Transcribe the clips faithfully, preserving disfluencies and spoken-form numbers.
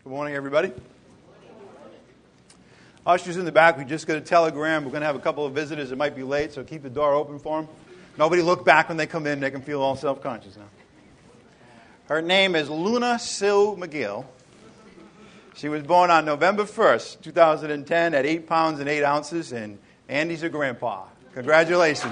Good morning, everybody. Ushers in the back, we just got a telegram. We're going to have a couple of visitors that might be late, so keep the door open for them. Nobody look back when they come in. They can feel all self-conscious now. Her name is Luna Sue McGill. She was born on November first, two thousand ten, at eight pounds and eight ounces, and Andy's her grandpa. Congratulations.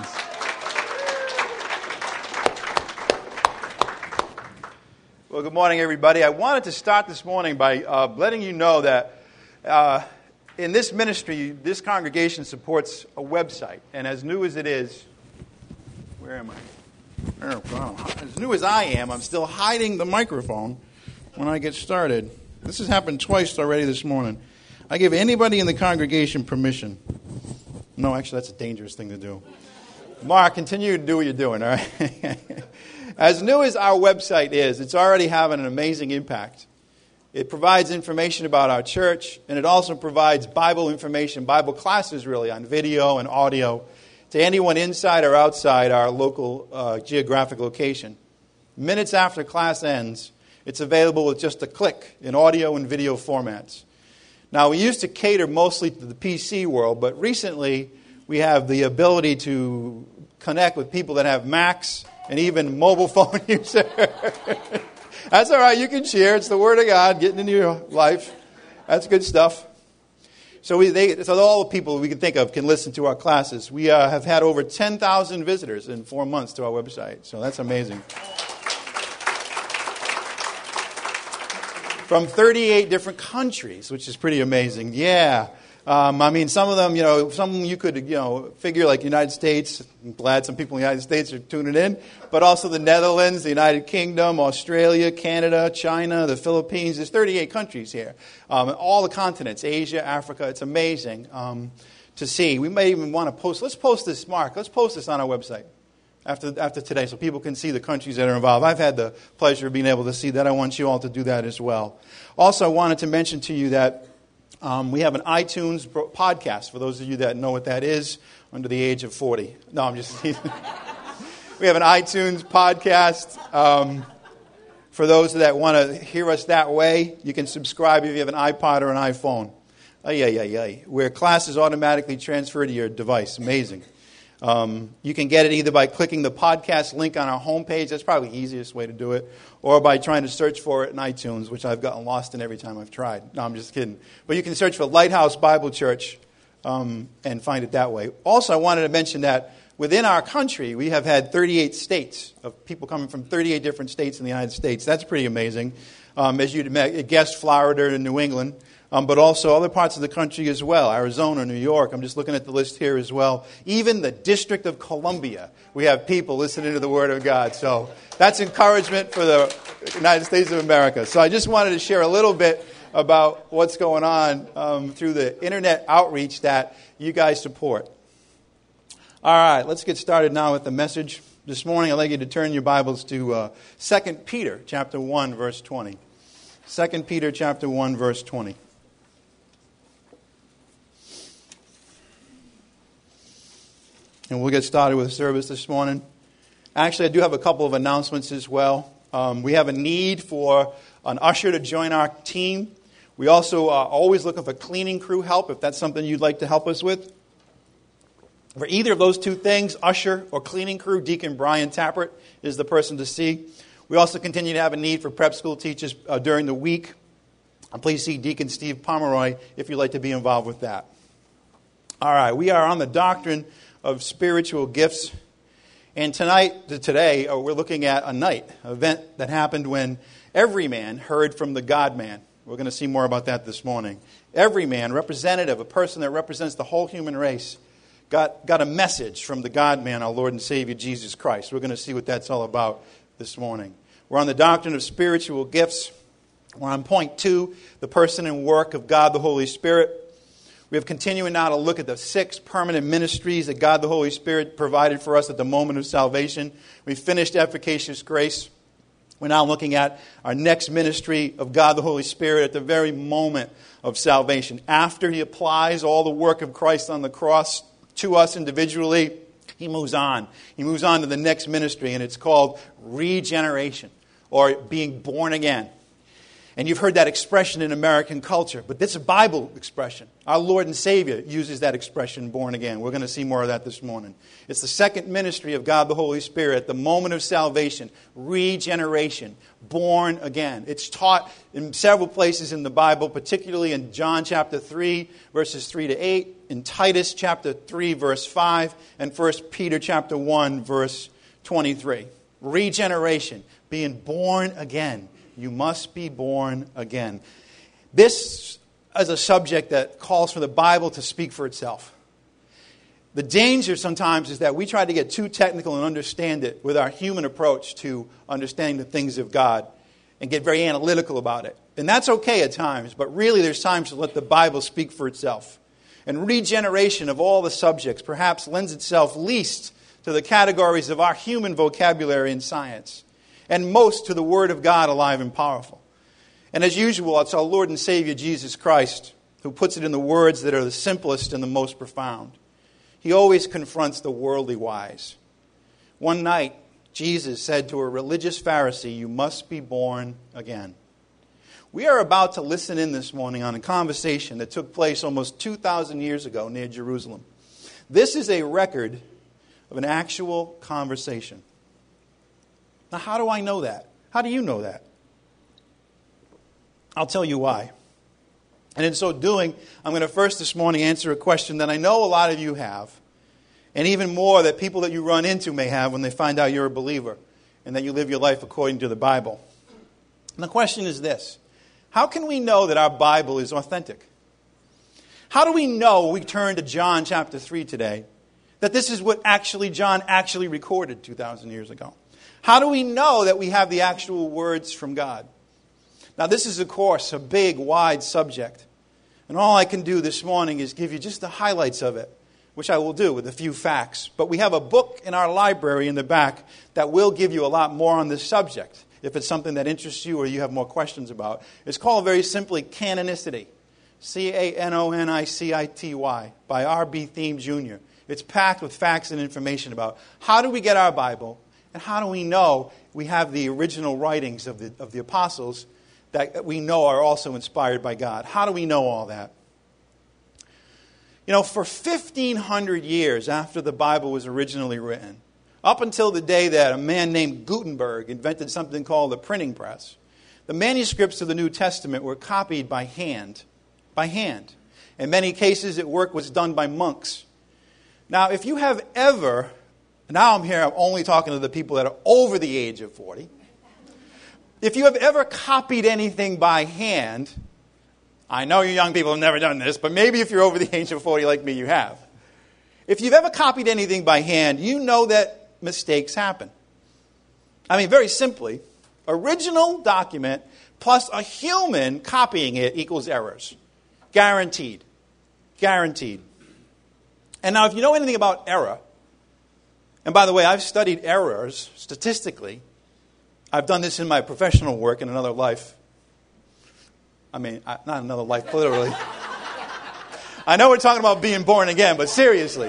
Well, good morning, everybody. I wanted to start this morning by uh, letting you know that uh, in this ministry, this congregation supports a website. And as new as it is, where am I? Oh, wow. As new as I am, I'm still hiding the microphone when I get started. This has happened twice already this morning. I give anybody in the congregation permission. No, actually, that's a dangerous thing to do. Mark, continue to do what you're doing, all right? As new as our website is, it's already having an amazing impact. It provides information about our church, and it also provides Bible information, Bible classes really, on video and audio to anyone inside or outside our local uh, geographic location. Minutes after class ends, it's available with just a click in audio and video formats. Now, we used to cater mostly to the P C world, but recently we have the ability to connect with people that have Macs and even mobile phone users. That's all right. You can share. It's the Word of God getting into your life. That's good stuff. So we, they, so all the people we can think of can listen to our classes. We uh, have had over ten thousand visitors in four months to our website. So that's amazing. From thirty-eight different countries, which is pretty amazing. Yeah. Um, I mean, some of them, you know, some you could, you know, figure like United States. I'm glad some people in the United States are tuning in. But also the Netherlands, the United Kingdom, Australia, Canada, China, the Philippines. There's thirty-eight countries here. Um, all the continents, Asia, Africa. It's amazing um, to see. We may even want to post. Let's post this, Mark. Let's post this on our website after after today so people can see the countries that are involved. I've had the pleasure of being able to see that. I want you all to do that as well. Also, I wanted to mention to you that Um, we have an iTunes podcast, for those of you that know what that is, under the age of forty. No, I'm just teasing. We have an iTunes podcast. Um, for those that want to hear us that way, you can subscribe if you have an iPod or an iPhone. Ay, ay, ay, ay. Where classes automatically transfer to your device. Amazing. Um, you can get it either by clicking the podcast link on our homepage. That's probably the easiest way to do it. Or by trying to search for it in iTunes, which I've gotten lost in every time I've tried. No, I'm just kidding. But you can search for Lighthouse Bible Church um, and find it that way. Also, I wanted to mention that within our country, we have had thirty-eight states of people coming from thirty-eight different states in the United States. That's pretty amazing. Um, as you'd guess, Florida and New England. Um, but also other parts of the country as well, Arizona, New York. I'm just looking at the list here as well. Even the District of Columbia, we have people listening to the Word of God. So that's encouragement for the United States of America. So I just wanted to share a little bit about what's going on um, through the internet outreach that you guys support. All right, let's get started now with the message. This morning, I'd like you to turn your Bibles to uh, Second Peter chapter one, verse twenty. Second Peter chapter one, verse twenty. And we'll get started with the service this morning. Actually, I do have a couple of announcements as well. Um, we have a need for an usher to join our team. We also are always looking for cleaning crew help, if that's something you'd like to help us with. For either of those two things, usher or cleaning crew, Deacon Brian Tappert is the person to see. We also continue to have a need for prep school teachers uh, during the week. And please see Deacon Steve Pomeroy if you'd like to be involved with that. All right, we are on the doctrine of spiritual gifts. And tonight, today, we're looking at a night, an event that happened when every man heard from the God-man. We're going to see more about that this morning. Every man, representative, a person that represents the whole human race, got, got a message from the God-man, our Lord and Savior, Jesus Christ. We're going to see what that's all about this morning. We're on the doctrine of spiritual gifts. We're on point two, the person and work of God the Holy Spirit. We have continuing now to look at the six permanent ministries that God the Holy Spirit provided for us at the moment of salvation. We finished efficacious grace. We're now looking at our next ministry of God the Holy Spirit at the very moment of salvation. After He applies all the work of Christ on the cross to us individually, He moves on. He moves on to the next ministry, and it's called regeneration, or being born again. And you've heard that expression in American culture, but this is a Bible expression. Our Lord and Savior uses that expression, born again. We're going to see more of that this morning. It's the second ministry of God the Holy Spirit at the moment of salvation, regeneration, born again. It's taught in several places in the Bible, particularly in John chapter three, verses three to eight, in Titus chapter three, verse five, and First Peter chapter one, verse twenty-three. Regeneration, being born again. You must be born again. This is a subject that calls for the Bible to speak for itself. The danger sometimes is that we try to get too technical and understand it with our human approach to understanding the things of God and get very analytical about it. And that's okay at times, but really there's times to let the Bible speak for itself. And regeneration of all the subjects perhaps lends itself least to the categories of our human vocabulary and science, and most to the Word of God alive and powerful. And as usual, it's our Lord and Savior Jesus Christ who puts it in the words that are the simplest and the most profound. He always confronts the worldly wise. One night, Jesus said to a religious Pharisee, "You must be born again." We are about to listen in this morning on a conversation that took place almost two thousand years ago near Jerusalem. This is a record of an actual conversation. Now, how do I know that? How do you know that? I'll tell you why. And in so doing, I'm going to first this morning answer a question that I know a lot of you have, and even more that people that you run into may have when they find out you're a believer and that you live your life according to the Bible. And the question is this: how can we know that our Bible is authentic? How do we know, when we turn to John chapter three today, that this is what actually John actually recorded two thousand years ago? How do we know that we have the actual words from God? Now, this is, of course, a big, wide subject. And all I can do this morning is give you just the highlights of it, which I will do with a few facts. But we have a book in our library in the back that will give you a lot more on this subject, if it's something that interests you or you have more questions about. It's called very simply Canonicity. C A N O N I C I T Y, by R B Thieme Junior It's packed with facts and information about how do we get our Bible, and how do we know we have the original writings of the, of the apostles that we know are also inspired by God? How do we know all that? You know, for fifteen hundred years after the Bible was originally written, up until the day that a man named Gutenberg invented something called the printing press, the manuscripts of the New Testament were copied by hand. By hand. In many cases, the work was done by monks. Now, if you have ever... Now I'm here, I'm only talking to the people that are over the age of forty. If you have ever copied anything by hand, I know you young people have never done this, but maybe if you're over the age of forty like me, you have. If you've ever copied anything by hand, you know that mistakes happen. I mean, very simply, original document plus a human copying it equals errors. Guaranteed. Guaranteed. And now if you know anything about error, and by the way, I've studied errors statistically. I've done this in my professional work in another life. I mean, not another life, literally. I know we're talking about being born again, but seriously.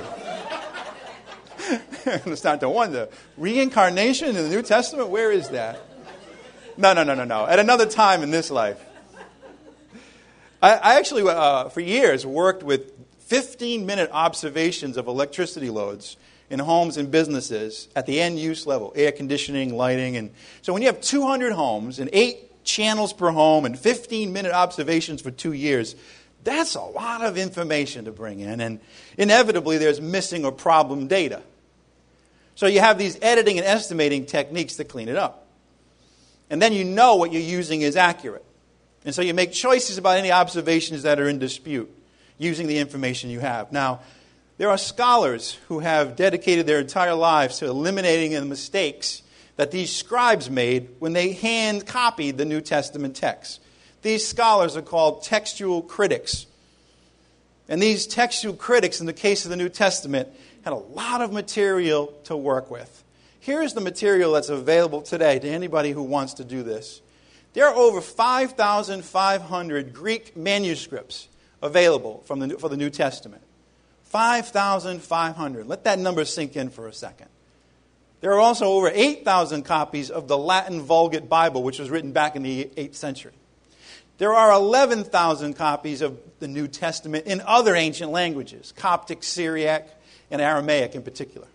I'm starting to wonder. Reincarnation in the New Testament? Where is that? No, no, no, no, no. At another time in this life. I, I actually, uh, for years, worked with fifteen-minute observations of electricity loads in homes and businesses at the end-use level, air conditioning, lighting. And so when you have two hundred homes and eight channels per home and fifteen-minute observations for two years, that's a lot of information to bring in. And inevitably, there's missing or problem data. So you have these editing and estimating techniques to clean it up. And then you know what you're using is accurate. And so you make choices about any observations that are in dispute using the information you have. Now, there are scholars who have dedicated their entire lives to eliminating the mistakes that these scribes made when they hand copied the New Testament text. These scholars are called textual critics. And these textual critics, in the case of the New Testament, had a lot of material to work with. Here's the material that's available today to anybody who wants to do this. There are over five thousand five hundred Greek manuscripts available from the, for the New Testament. five thousand five hundred. Let that number sink in for a second. There are also over eight thousand copies of the Latin Vulgate Bible, which was written back in the eighth century. There are eleven thousand copies of the New Testament in other ancient languages, Coptic, Syriac, and Aramaic in particular.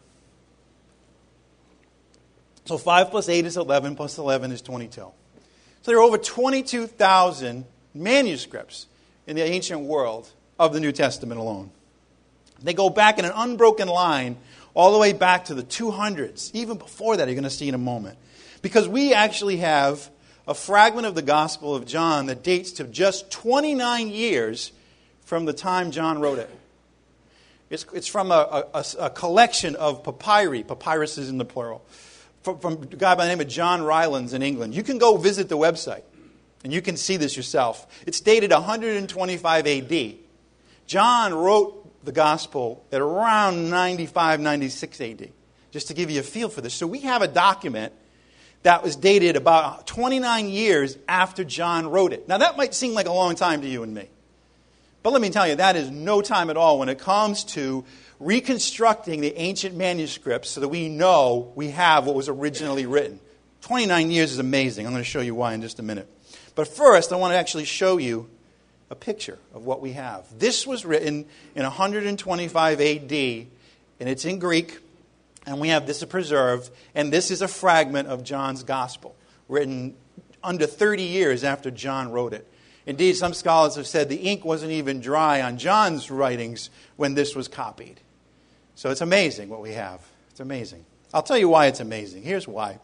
So five plus eight is eleven, plus eleven is twenty-two. So there are over twenty-two thousand manuscripts in the ancient world of the New Testament alone. They go back in an unbroken line all the way back to the two hundreds. Even before that, you're going to see in a moment. Because we actually have a fragment of the Gospel of John that dates to just twenty-nine years from the time John wrote it. It's, it's from a, a, a collection of papyri. Papyrus is in the plural. From, from a guy by the name of John Rylands in England. You can go visit the website, and you can see this yourself. It's dated one twenty-five A D. John wrote the Gospel at around ninety-five, ninety-six A D, just to give you a feel for this. So we have a document that was dated about twenty-nine years after John wrote it. Now, that might seem like a long time to you and me. But let me tell you, that is no time at all when it comes to reconstructing the ancient manuscripts so that we know we have what was originally written. twenty-nine years is amazing. I'm going to show you why in just a minute. But first, I want to actually show you a picture of what we have. This was written in one twenty-five A D, and it's in Greek, and we have this preserved, and this is a fragment of John's Gospel, written under thirty years after John wrote it. Indeed, some scholars have said the ink wasn't even dry on John's writings when this was copied. So it's amazing what we have. It's amazing. I'll tell you why it's amazing. Here's why.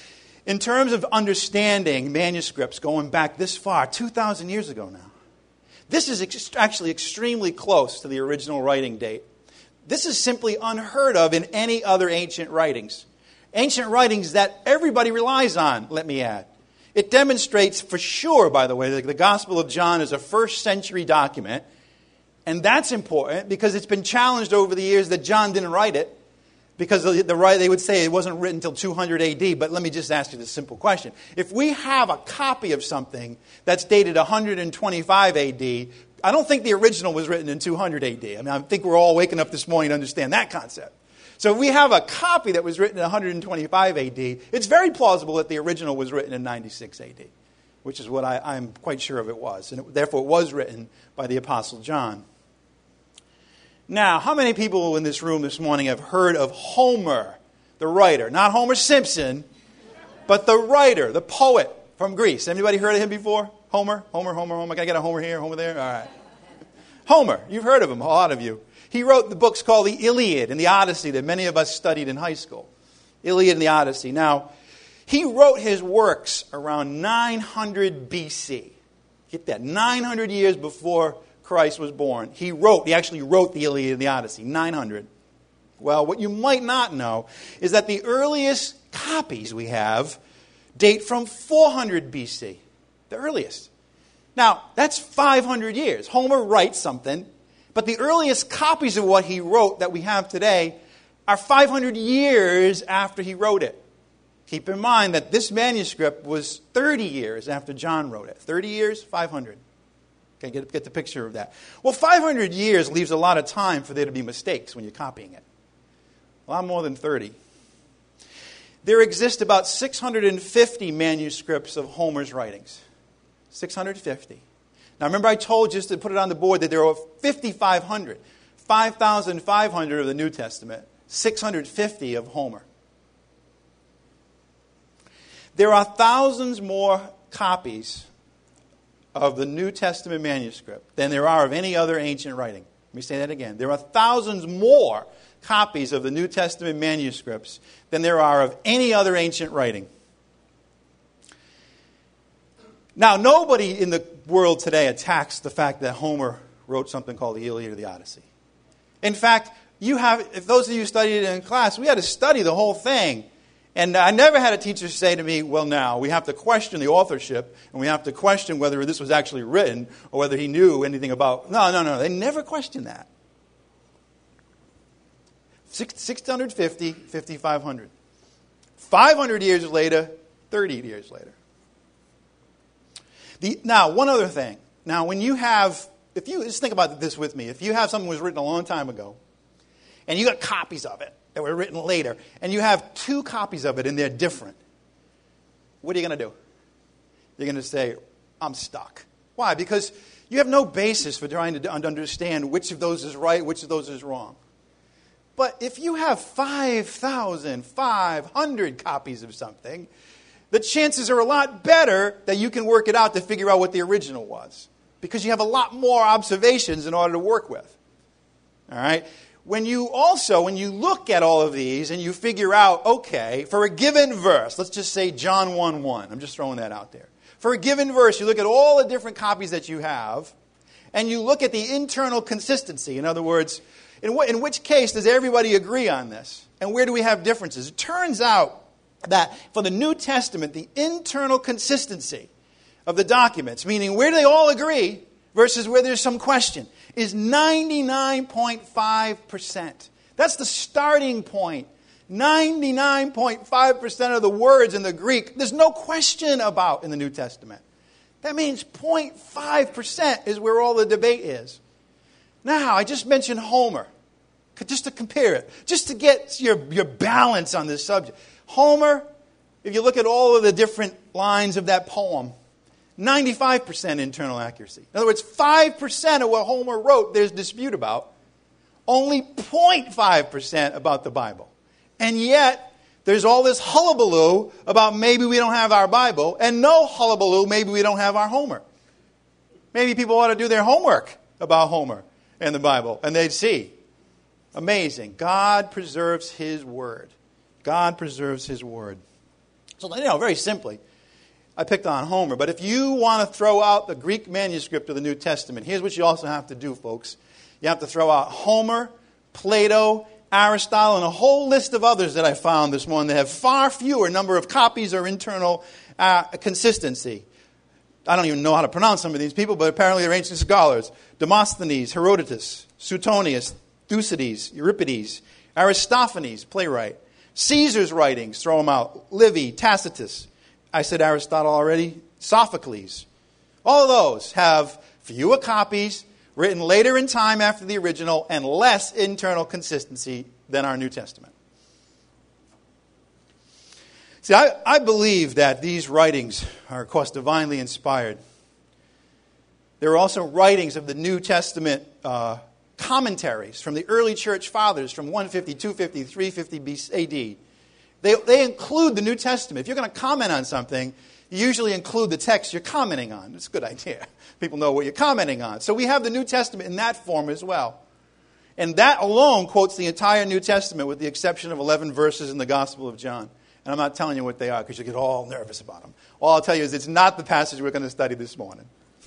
In terms of understanding manuscripts going back this far, two thousand years ago now, this is ex- actually extremely close to the original writing date. This is simply unheard of in any other ancient writings. Ancient writings that everybody relies on, let me add. It demonstrates for sure, by the way, that the Gospel of John is a first century document. And that's important because it's been challenged over the years that John didn't write it. Because the, the, they would say it wasn't written until two hundred A D. But let me just ask you this simple question. If we have a copy of something that's dated one twenty-five A D, I don't think the original was written in two hundred A D. I mean, I think we're all waking up this morning to understand that concept. So if we have a copy that was written in one twenty-five A D, it's very plausible that the original was written in ninety-six A D, which is what I, I'm quite sure of it was. And it, therefore, it was written by the Apostle John. Now, how many people in this room this morning have heard of Homer, the writer? Not Homer Simpson, but the writer, the poet from Greece. Anybody heard of him before? Homer? Homer, Homer, Homer. Can I get a Homer here, Homer there? All right. Homer, you've heard of him, a lot of you. He wrote the books called the Iliad and the Odyssey that many of us studied in high school. Iliad and the Odyssey. Now, he wrote his works around nine hundred B C. Get that, nine hundred years before Christ was born. He wrote, he actually wrote the Iliad and the Odyssey, nine hundred. Well, what you might not know is that the earliest copies we have date from four hundred B C. The earliest. Now, that's five hundred years. Homer writes something, but the earliest copies of what he wrote that we have today are five hundred years after he wrote it. Keep in mind that this manuscript was thirty years after John wrote it. thirty years, five hundred. Okay, get, get the picture of that. Well, five hundred years leaves a lot of time for there to be mistakes when you're copying it. A lot more than thirty. There exist about six hundred fifty manuscripts of Homer's writings. six hundred fifty. Now, remember I told you, just to put it on the board, that there are fifty-five hundred. five thousand five hundred of the New Testament. six hundred fifty of Homer. There are thousands more copies of the New Testament manuscript than there are of any other ancient writing. Let me say that again. There are thousands more copies of the New Testament manuscripts than there are of any other ancient writing. Now, nobody in the world today attacks the fact that Homer wrote something called the Iliad or the Odyssey. In fact, you have, if those of you who studied it in class, we had to study the whole thing. And I never had a teacher say to me, well, now, we have to question the authorship, and we have to question whether this was actually written, or whether he knew anything about... No, no, no, they never questioned that. six hundred fifty, fifty-five hundred. five hundred years later, thirty years later. The, now, one other thing. Now, when you have... If you just think about this with me. If you have something that was written a long time ago, and you got copies of it, that were written later, and you have two copies of it and they're different, what are you going to do? You're going to say, I'm stuck. Why? Because you have no basis for trying to understand which of those is right, which of those is wrong. But if you have five thousand five hundred copies of something, the chances are a lot better that you can work it out to figure out what the original was. Because you have a lot more observations in order to work with. All right? When you also, when you look at all of these and you figure out, okay, for a given verse, let's just say John one one. I'm just throwing that out there. For a given verse, you look at all the different copies that you have, and you look at the internal consistency. In other words, in, wh- in which case does everybody agree on this? And where do we have differences? It turns out that for the New Testament, the internal consistency of the documents, meaning where do they all agree versus where there's some question, is ninety-nine point five percent. That's the starting point. ninety-nine point five percent of the words in the Greek, there's no question about in the New Testament. That means zero point five percent is where all the debate is. Now, I just mentioned Homer, just to compare it, just to get your, your balance on this subject. Homer, if you look at all of the different lines of that poem, ninety-five percent internal accuracy. In other words, five percent of what Homer wrote there's dispute about. Only zero point five percent about the Bible. And yet, there's all this hullabaloo about maybe we don't have our Bible, and no hullabaloo, maybe we don't have our Homer. Maybe people ought to do their homework about Homer and the Bible, and they'd see. Amazing. God preserves His Word. God preserves His Word. So, you know, very simply, I picked on Homer, but if you want to throw out the Greek manuscript of the New Testament, here's what you also have to do, folks. You have to throw out Homer, Plato, Aristotle, and a whole list of others that I found this morning that have far fewer number of copies or internal uh, consistency. I don't even know how to pronounce some of these people, but apparently they're ancient scholars. Demosthenes, Herodotus, Suetonius, Thucydides, Euripides, Aristophanes, playwright. Caesar's writings, throw them out. Livy, Tacitus. I said Aristotle already. Sophocles. All of those have fewer copies, written later in time after the original, and less internal consistency than our New Testament. See, I, I believe that these writings are, of course, divinely inspired. There are also writings of the New Testament uh, commentaries from the early church fathers from one fifty, two fifty, three fifty A D. They, they include the New Testament. If you're going to comment on something, you usually include the text you're commenting on. It's a good idea. People know what you're commenting on. So we have the New Testament in that form as well. And that alone quotes the entire New Testament with the exception of eleven verses in the Gospel of John. And I'm not telling you what they are because you get all nervous about them. All I'll tell you is it's not the passage we're going to study this morning.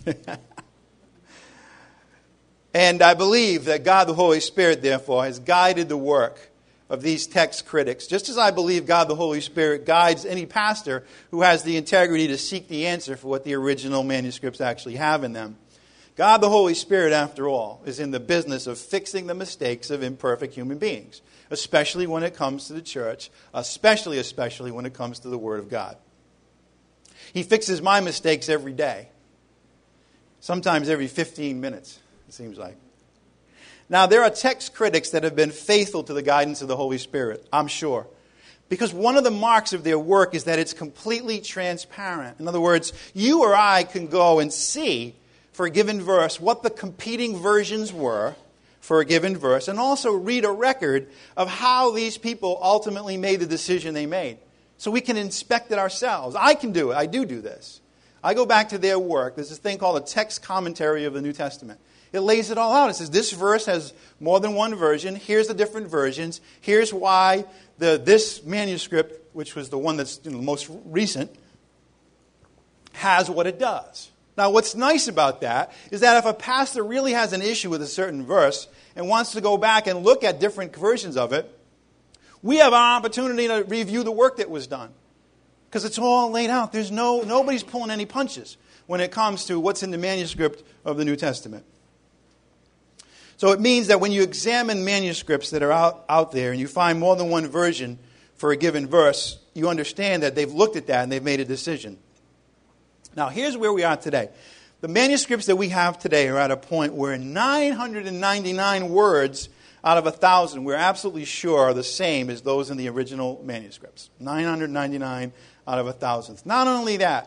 And I believe that God the Holy Spirit, therefore, has guided the work of these text critics, just as I believe God the Holy Spirit guides any pastor who has the integrity to seek the answer for what the original manuscripts actually have in them. God the Holy Spirit, after all, is in the business of fixing the mistakes of imperfect human beings, especially when it comes to the church, especially, especially when it comes to the Word of God. He fixes my mistakes every day, sometimes every fifteen minutes, it seems like. Now, there are text critics that have been faithful to the guidance of the Holy Spirit, I'm sure. Because one of the marks of their work is that it's completely transparent. In other words, you or I can go and see, for a given verse, what the competing versions were for a given verse, and also read a record of how these people ultimately made the decision they made. So we can inspect it ourselves. I can do it. I do do this. I go back to their work. There's this thing called a text commentary of the New Testament. It lays it all out. It says this verse has more than one version. Here's the different versions. Here's why the this manuscript, which was the one that's you know, most recent, has what it does. Now, what's nice about that is that if a pastor really has an issue with a certain verse and wants to go back and look at different versions of it, we have our opportunity to review the work that was done. Because it's all laid out. There's no nobody's pulling any punches when it comes to what's in the manuscript of the New Testament. So it means that when you examine manuscripts that are out, out there and you find more than one version for a given verse, you understand that they've looked at that and they've made a decision. Now, here's where we are today. The manuscripts that we have today are at a point where nine hundred ninety-nine words out of one thousand we're absolutely sure are the same as those in the original manuscripts. nine hundred ninety-nine out of one thousand. Not only that,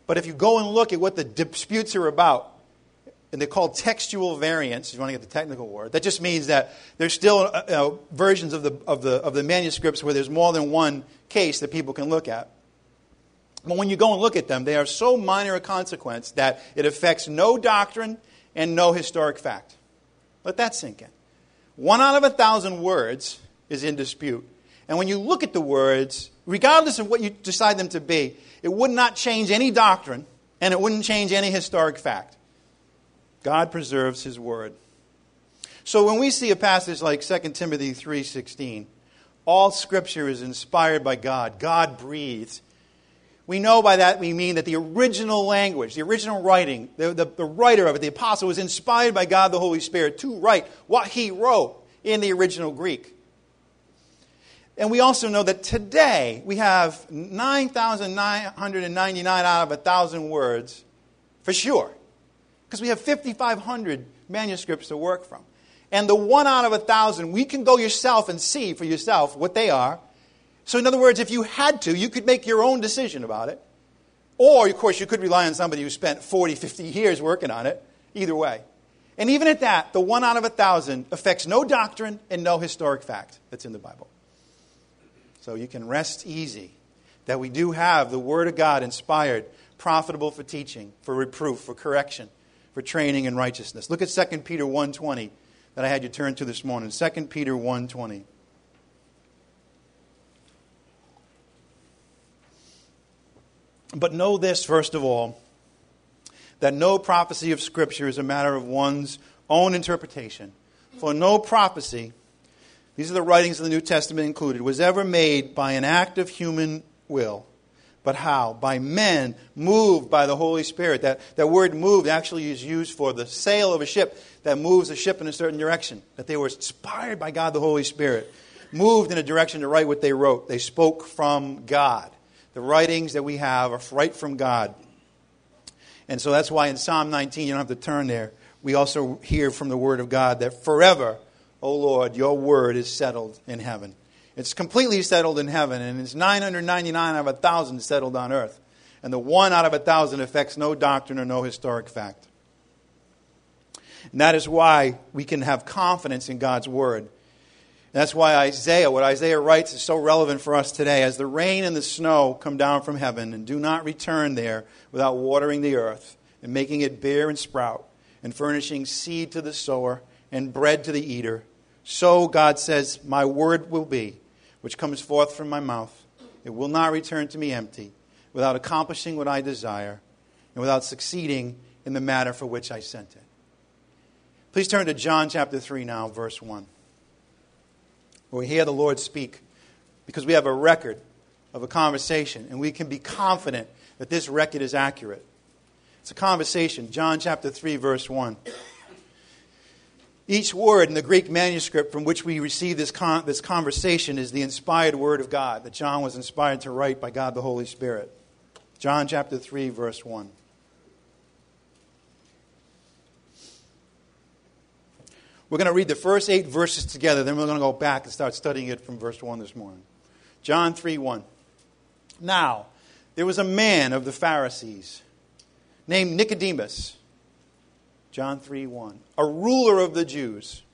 But if you go and look at what the disputes are about, and they're called textual variants, if you want to get the technical word, that just means that there's still uh, uh, versions of the, of, the, of the manuscripts where there's more than one case that people can look at. But when you go and look at them, they are so minor a consequence that it affects no doctrine and no historic fact. Let that sink in. One out of a thousand words is in dispute. And when you look at the words, regardless of what you decide them to be, it would not change any doctrine and it wouldn't change any historic fact. God preserves His Word. So when we see a passage like Second Timothy three sixteen, all Scripture is inspired by God, God breathed. We know by that we mean that the original language, the original writing, the, the, the writer of it, the apostle, was inspired by God the Holy Spirit to write what he wrote in the original Greek. And we also know that today we have nine thousand nine hundred ninety-nine out of one thousand words for sure. Because we have fifty-five hundred manuscripts to work from. And the one out of a thousand, we can go yourself and see for yourself what they are. So in other words, if you had to, you could make your own decision about it. Or, of course, you could rely on somebody who spent forty, fifty years working on it. Either way. And even at that, the one out of a thousand affects no doctrine and no historic fact that's in the Bible. So you can rest easy that we do have the Word of God inspired, profitable for teaching, for reproof, for correction, for training in righteousness. Look at Second Peter one twenty that I had you turn to this morning. Second Peter one twenty. But know this, first of all, that no prophecy of Scripture is a matter of one's own interpretation. For no prophecy, these are the writings of the New Testament included, was ever made by an act of human will. But how? By men moved by the Holy Spirit. That, that word moved actually is used for the sail of a ship that moves a ship in a certain direction. That they were inspired by God the Holy Spirit. Moved in a direction to write what they wrote. They spoke from God. The writings that we have are right from God. And so that's why in Psalm nineteen, you don't have to turn there, we also hear from the Word of God that forever, O Lord, your word is settled in heaven. It's completely settled in heaven, and it's nine hundred ninety-nine out of a thousand settled on earth. And the one out of a thousand affects no doctrine or no historic fact. And that is why we can have confidence in God's Word. And that's why Isaiah, what Isaiah writes, is so relevant for us today. As the rain and the snow come down from heaven and do not return there without watering the earth and making it bear and sprout and furnishing seed to the sower and bread to the eater, so God says, my word will be, which comes forth from my mouth. It will not return to me empty, without accomplishing what I desire and without succeeding in the matter for which I sent it. Please turn to John chapter three now, verse one. Where we hear the Lord speak, because we have a record of a conversation, and we can be confident that this record is accurate. It's a conversation. John chapter three, verse one. Each word in the Greek manuscript from which we receive this con- this conversation is the inspired word of God that John was inspired to write by God the Holy Spirit. John chapter three, verse one. We're going to read the first eight verses together, then we're going to go back and start studying it from verse one this morning. John three one. Now, there was a man of the Pharisees named Nicodemus. John three one. A ruler of the Jews.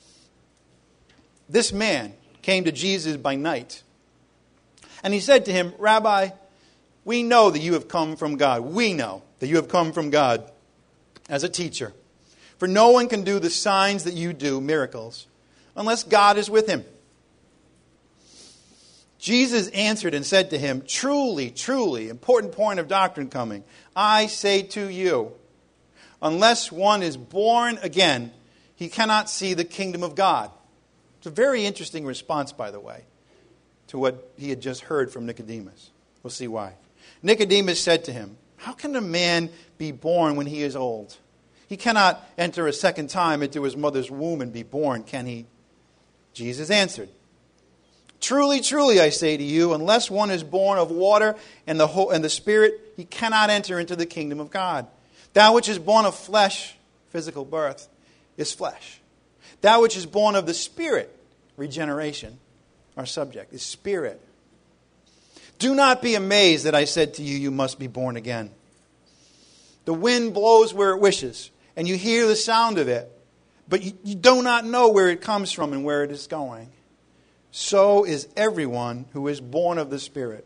This man came to Jesus by night. And he said to him, Rabbi, we know that you have come from God. We know that you have come from God as a teacher. For no one can do the signs that you do, miracles, unless God is with him. Jesus answered and said to him, Truly, truly, important point of doctrine coming. I say to you, unless one is born again, he cannot see the kingdom of God. It's a very interesting response, by the way, to what he had just heard from Nicodemus. We'll see why. Nicodemus said to him, How can a man be born when he is old? He cannot enter a second time into his mother's womb and be born, can he? Jesus answered, Truly, truly, I say to you, unless one is born of water and the whole, and the Spirit, he cannot enter into the kingdom of God. That which is born of flesh, physical birth, is flesh. That which is born of the Spirit, regeneration, our subject, is spirit. Do not be amazed that I said to you, you must be born again. The wind blows where it wishes, and you hear the sound of it, but you, you do not know where it comes from and where it is going. So is everyone who is born of the Spirit.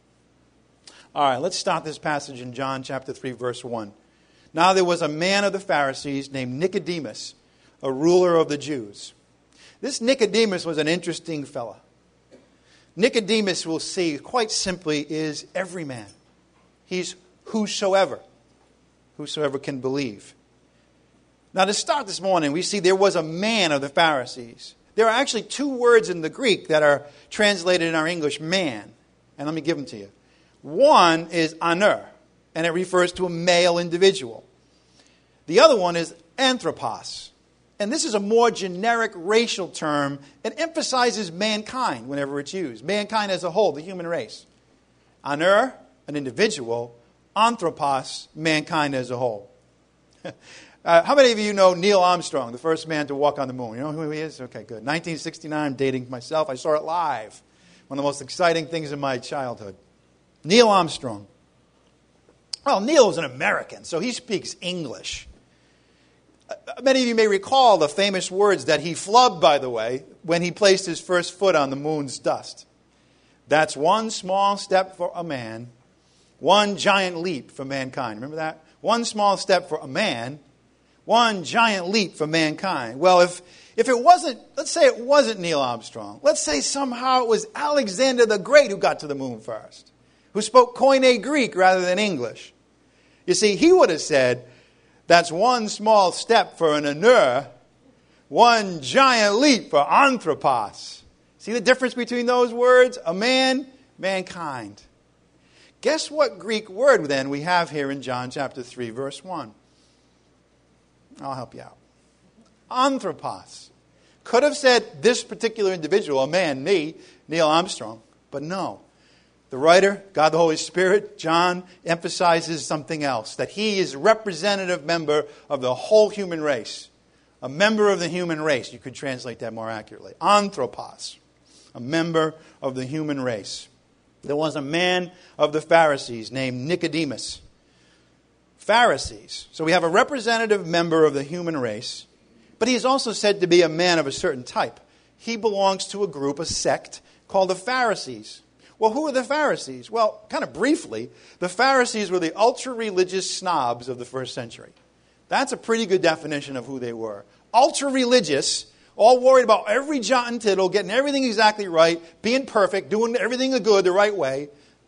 All right, let's start this passage in John chapter three, verse one. Now there was a man of the Pharisees named Nicodemus, a ruler of the Jews. This Nicodemus was an interesting fella. Nicodemus, we'll see, quite simply, is every man. He's whosoever. Whosoever can believe. Now to start this morning, we see there was a man of the Pharisees. There are actually two words in the Greek that are translated in our English, man. And let me give them to you. One is aner, and it refers to a male individual. The other one is anthropos. And this is a more generic racial term that emphasizes mankind whenever it's used. Mankind as a whole, the human race. Aner, an individual. Anthropos, mankind as a whole. uh, how many of you know Neil Armstrong, the first man to walk on the moon? You know who he is? Okay, good. nineteen sixty-nine, I'm dating myself. I saw it live. One of the most exciting things in my childhood. Neil Armstrong. Well, Neil is an American, so he speaks English. Uh, many of you may recall the famous words that he flubbed, by the way, when he placed his first foot on the moon's dust. That's one small step for a man, one giant leap for mankind. Remember that? One small step for a man, one giant leap for mankind. Well, if, if it wasn't, let's say it wasn't Neil Armstrong. Let's say somehow it was Alexander the Great who got to the moon first, who spoke Koine Greek rather than English. You see, he would have said, that's one small step for an aner, one giant leap for anthropos. See the difference between those words? A man, mankind. Guess what Greek word then we have here in John chapter three, verse one? I'll help you out. Anthropos. Could have said this particular individual, a man, me, Neil Armstrong, but no. The writer, God the Holy Spirit, John, emphasizes something else. That he is a representative member of the whole human race. A member of the human race. You could translate that more accurately. Anthropos. A member of the human race. There was a man of the Pharisees named Nicodemus. Pharisees. So we have a representative member of the human race. But he is also said to be a man of a certain type. He belongs to a group, a sect, called the Pharisees. Well, who are the Pharisees? Well, kind of briefly, the Pharisees were the ultra-religious snobs of the first century. That's a pretty good definition of who they were. Ultra-religious, all worried about every jot and tittle, getting everything exactly right, being perfect, doing everything the good, the right way.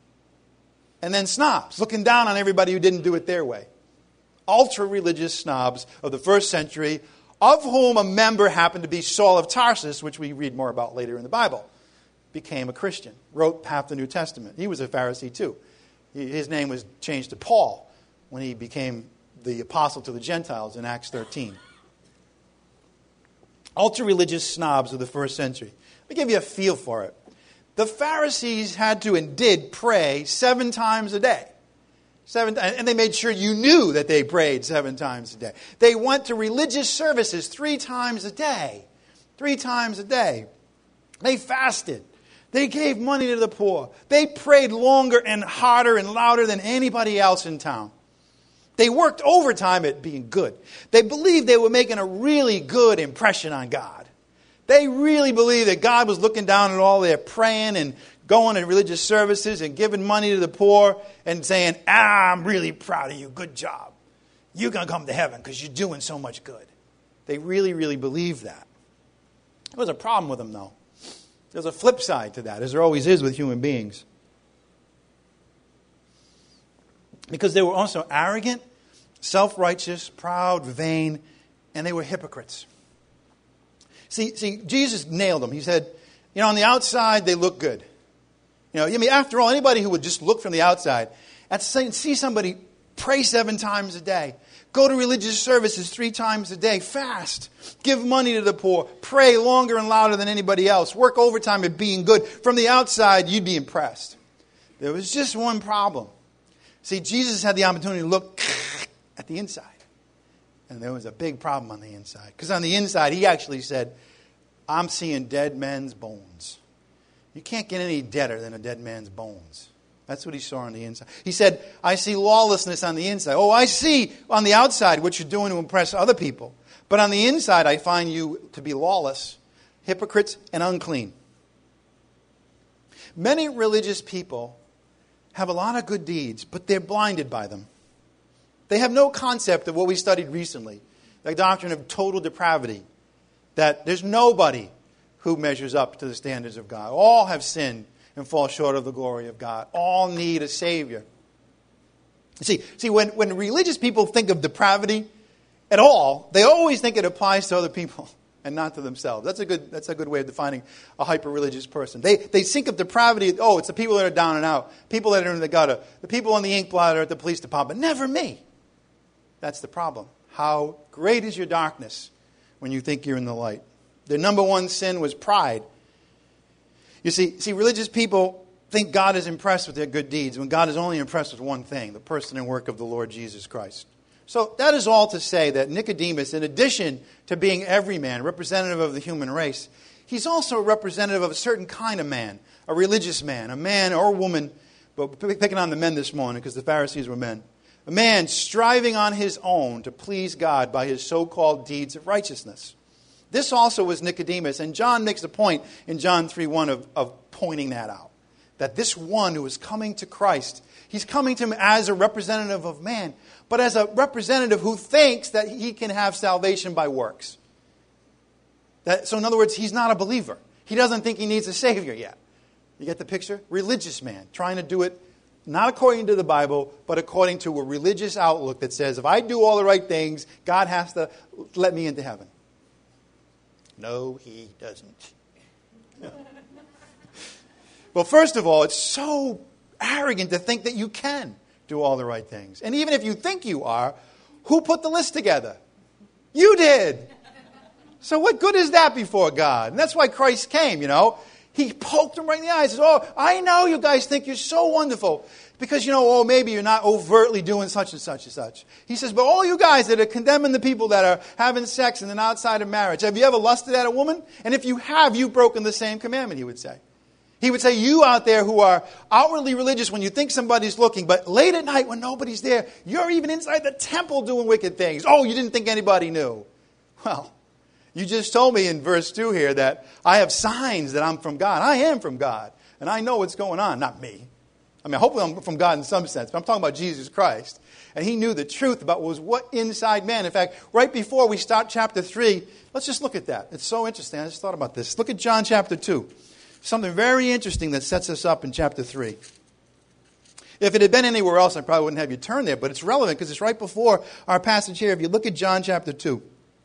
And then snobs, looking down on everybody who didn't do it their way. Ultra-religious snobs of the first century, of whom a member happened to be Saul of Tarsus, which we read more about later in the Bible. Became a Christian, wrote half the New Testament. He was a Pharisee too. His name was changed to Paul when he became the apostle to the Gentiles in Acts thirteen. Ultra-religious snobs of the first century. Let me give you a feel for it. The Pharisees had to and did pray seven times a day. Seven, and they made sure you knew that they prayed seven times a day. They went to religious services three times a day. Three times a day. They fasted. They gave money to the poor. They prayed longer and harder and louder than anybody else in town. They worked overtime at being good. They believed they were making a really good impression on God. They really believed that God was looking down at all their praying and going to religious services and giving money to the poor and saying, ah, I'm really proud of you. Good job. You're going to come to heaven because you're doing so much good. They really, really believed that. There was a problem with them, though. There's a flip side to that, as there always is with human beings. Because they were also arrogant, self-righteous, proud, vain, and they were hypocrites. See, see, Jesus nailed them. He said, you know, on the outside, they look good. You know, I mean, after all, anybody who would just look from the outside and see somebody pray seven times a day, go to religious services three times a day, fast, give money to the poor, pray longer and louder than anybody else, work overtime at being good. From the outside, you'd be impressed. There was just one problem. See, Jesus had the opportunity to look at the inside. And there was a big problem on the inside. Because on the inside, he actually said, I'm seeing dead men's bones. You can't get any deader than a dead man's bones. That's what he saw on the inside. He said, I see lawlessness on the inside. Oh, I see on the outside what you're doing to impress other people. But on the inside, I find you to be lawless, hypocrites, and unclean. Many religious people have a lot of good deeds, but they're blinded by them. They have no concept of what we studied recently, the doctrine of total depravity, that there's nobody who measures up to the standards of God. All have sinned and fall short of the glory of God. All need a Savior. See, see when, when religious people think of depravity at all, they always think it applies to other people and not to themselves. That's a good, that's a good way of defining a hyper-religious person. They, they think of depravity, oh, it's the people that are down and out, people that are in the gutter, the people on the ink blotter at the police department. Never me. That's the problem. How great is your darkness when you think you're in the light. Their number one sin was pride. You see, see, religious people think God is impressed with their good deeds when God is only impressed with one thing, the person and work of the Lord Jesus Christ. So that is all to say that Nicodemus, in addition to being every man, representative of the human race, he's also a representative of a certain kind of man, a religious man, a man or woman, but picking on the men this morning because the Pharisees were men, a man striving on his own to please God by his so-called deeds of righteousness. This also was Nicodemus, and John makes a point in John three one of, of pointing that out. That this one who is coming to Christ, he's coming to him as a representative of man, but as a representative who thinks that he can have salvation by works. That, so in other words, he's not a believer. He doesn't think he needs a Savior yet. You get the picture? Religious man, trying to do it not according to the Bible, but according to a religious outlook that says, if I do all the right things, God has to let me into heaven. No, he doesn't. No. Well, first of all, it's so arrogant to think that you can do all the right things. And even if you think you are, who put the list together? You did. So what good is that before God? And that's why Christ came, you know. He poked him right in the eyes. He says, oh, I know you guys think you're so wonderful. Because, you know, oh, maybe you're not overtly doing such and such and such. He says, but all you guys that are condemning the people that are having sex and then outside of marriage, have you ever lusted at a woman? And if you have, you've broken the same commandment, he would say. He would say, you out there who are outwardly religious when you think somebody's looking, but late at night when nobody's there, you're even inside the temple doing wicked things. Oh, you didn't think anybody knew. Well, you just told me in verse two here that I have signs that I'm from God. I am from God. And I know what's going on. Not me. I mean, hopefully I'm from God in some sense, but I'm talking about Jesus Christ. And he knew the truth about what was what inside man. In fact, right before we start chapter three, let's just look at that. It's so interesting. I just thought about this. Look at John chapter two. Something very interesting that sets us up in chapter three. If it had been anywhere else, I probably wouldn't have you turn there, but it's relevant because it's right before our passage here. If you look at John chapter two.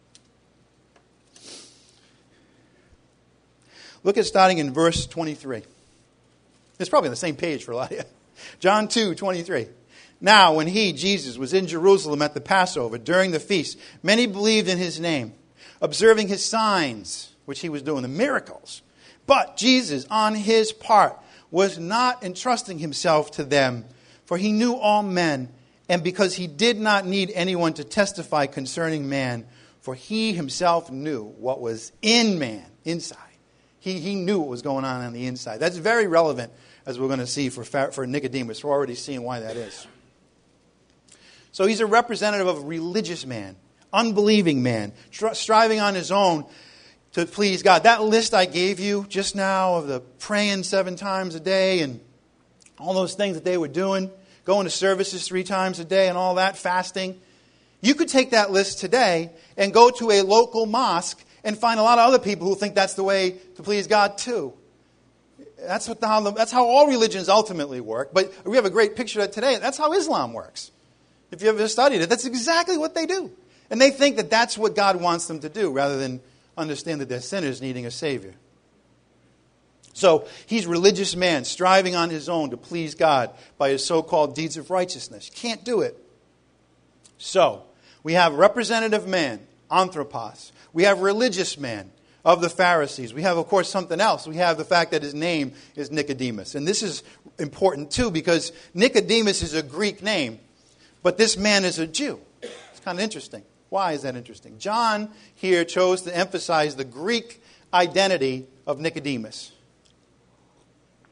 Look at starting in verse twenty-three. It's probably on the same page for a lot of you. John two, twenty-three. Now, when he, Jesus, was in Jerusalem at the Passover during the feast, many believed in his name, observing his signs, which he was doing, the miracles. But Jesus, on his part, was not entrusting himself to them, for he knew all men, and because he did not need anyone to testify concerning man, for he himself knew what was in man, inside. He, he knew what was going on on the inside. That's very relevant, as we're going to see for, for Nicodemus. We're already seeing why that is. So he's a representative of a religious man, unbelieving man, stri- striving on his own to please God. That list I gave you just now of the praying seven times a day and all those things that they were doing, going to services three times a day and all that, fasting. You could take that list today and go to a local mosque and find a lot of other people who think that's the way to please God too. That's what the, how the, that's how all religions ultimately work. But we have a great picture of it today. That's how Islam works. If you ever studied it, that's exactly what they do. And they think that that's what God wants them to do, rather than understand that they're sinners needing a Savior. So he's a religious man, striving on his own to please God by his so-called deeds of righteousness. Can't do it. So we have representative man, anthropos. We have religious man of the Pharisees. We have, of course, something else. We have the fact that his name is Nicodemus. And this is important, too, because Nicodemus is a Greek name, but this man is a Jew. It's kind of interesting. Why is that interesting? John here chose to emphasize the Greek identity of Nicodemus.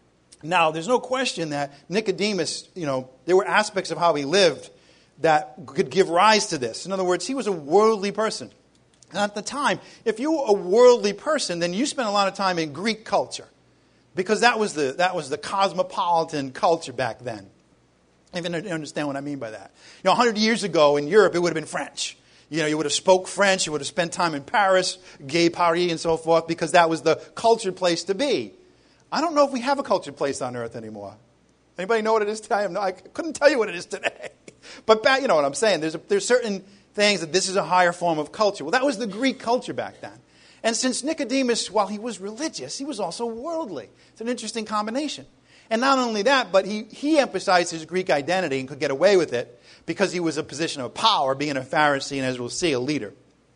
Now, there's no question that Nicodemus, you know, there were aspects of how he lived that could give rise to this. In other words, he was a worldly person. And at the time, if you were a worldly person, then you spent a lot of time in Greek culture. Because that was the that was the cosmopolitan culture back then. If you understand what I mean by that. You know, one hundred years ago in Europe, it would have been French. You know, you would have spoke French, you would have spent time in Paris, Gay Paris and so forth, because that was the cultured place to be. I don't know if we have a cultured place on earth anymore. Anybody know what it is today? I'm not, I couldn't tell you what it is today. But back, you know what I'm saying. There's a, there's certain things that this is a higher form of culture. Well, that was the Greek culture back then. And since Nicodemus, while he was religious, he was also worldly. It's an interesting combination. And not only that, but he, he emphasized his Greek identity and could get away with it because he was in a position of power, being a Pharisee and, as we'll see, a leader.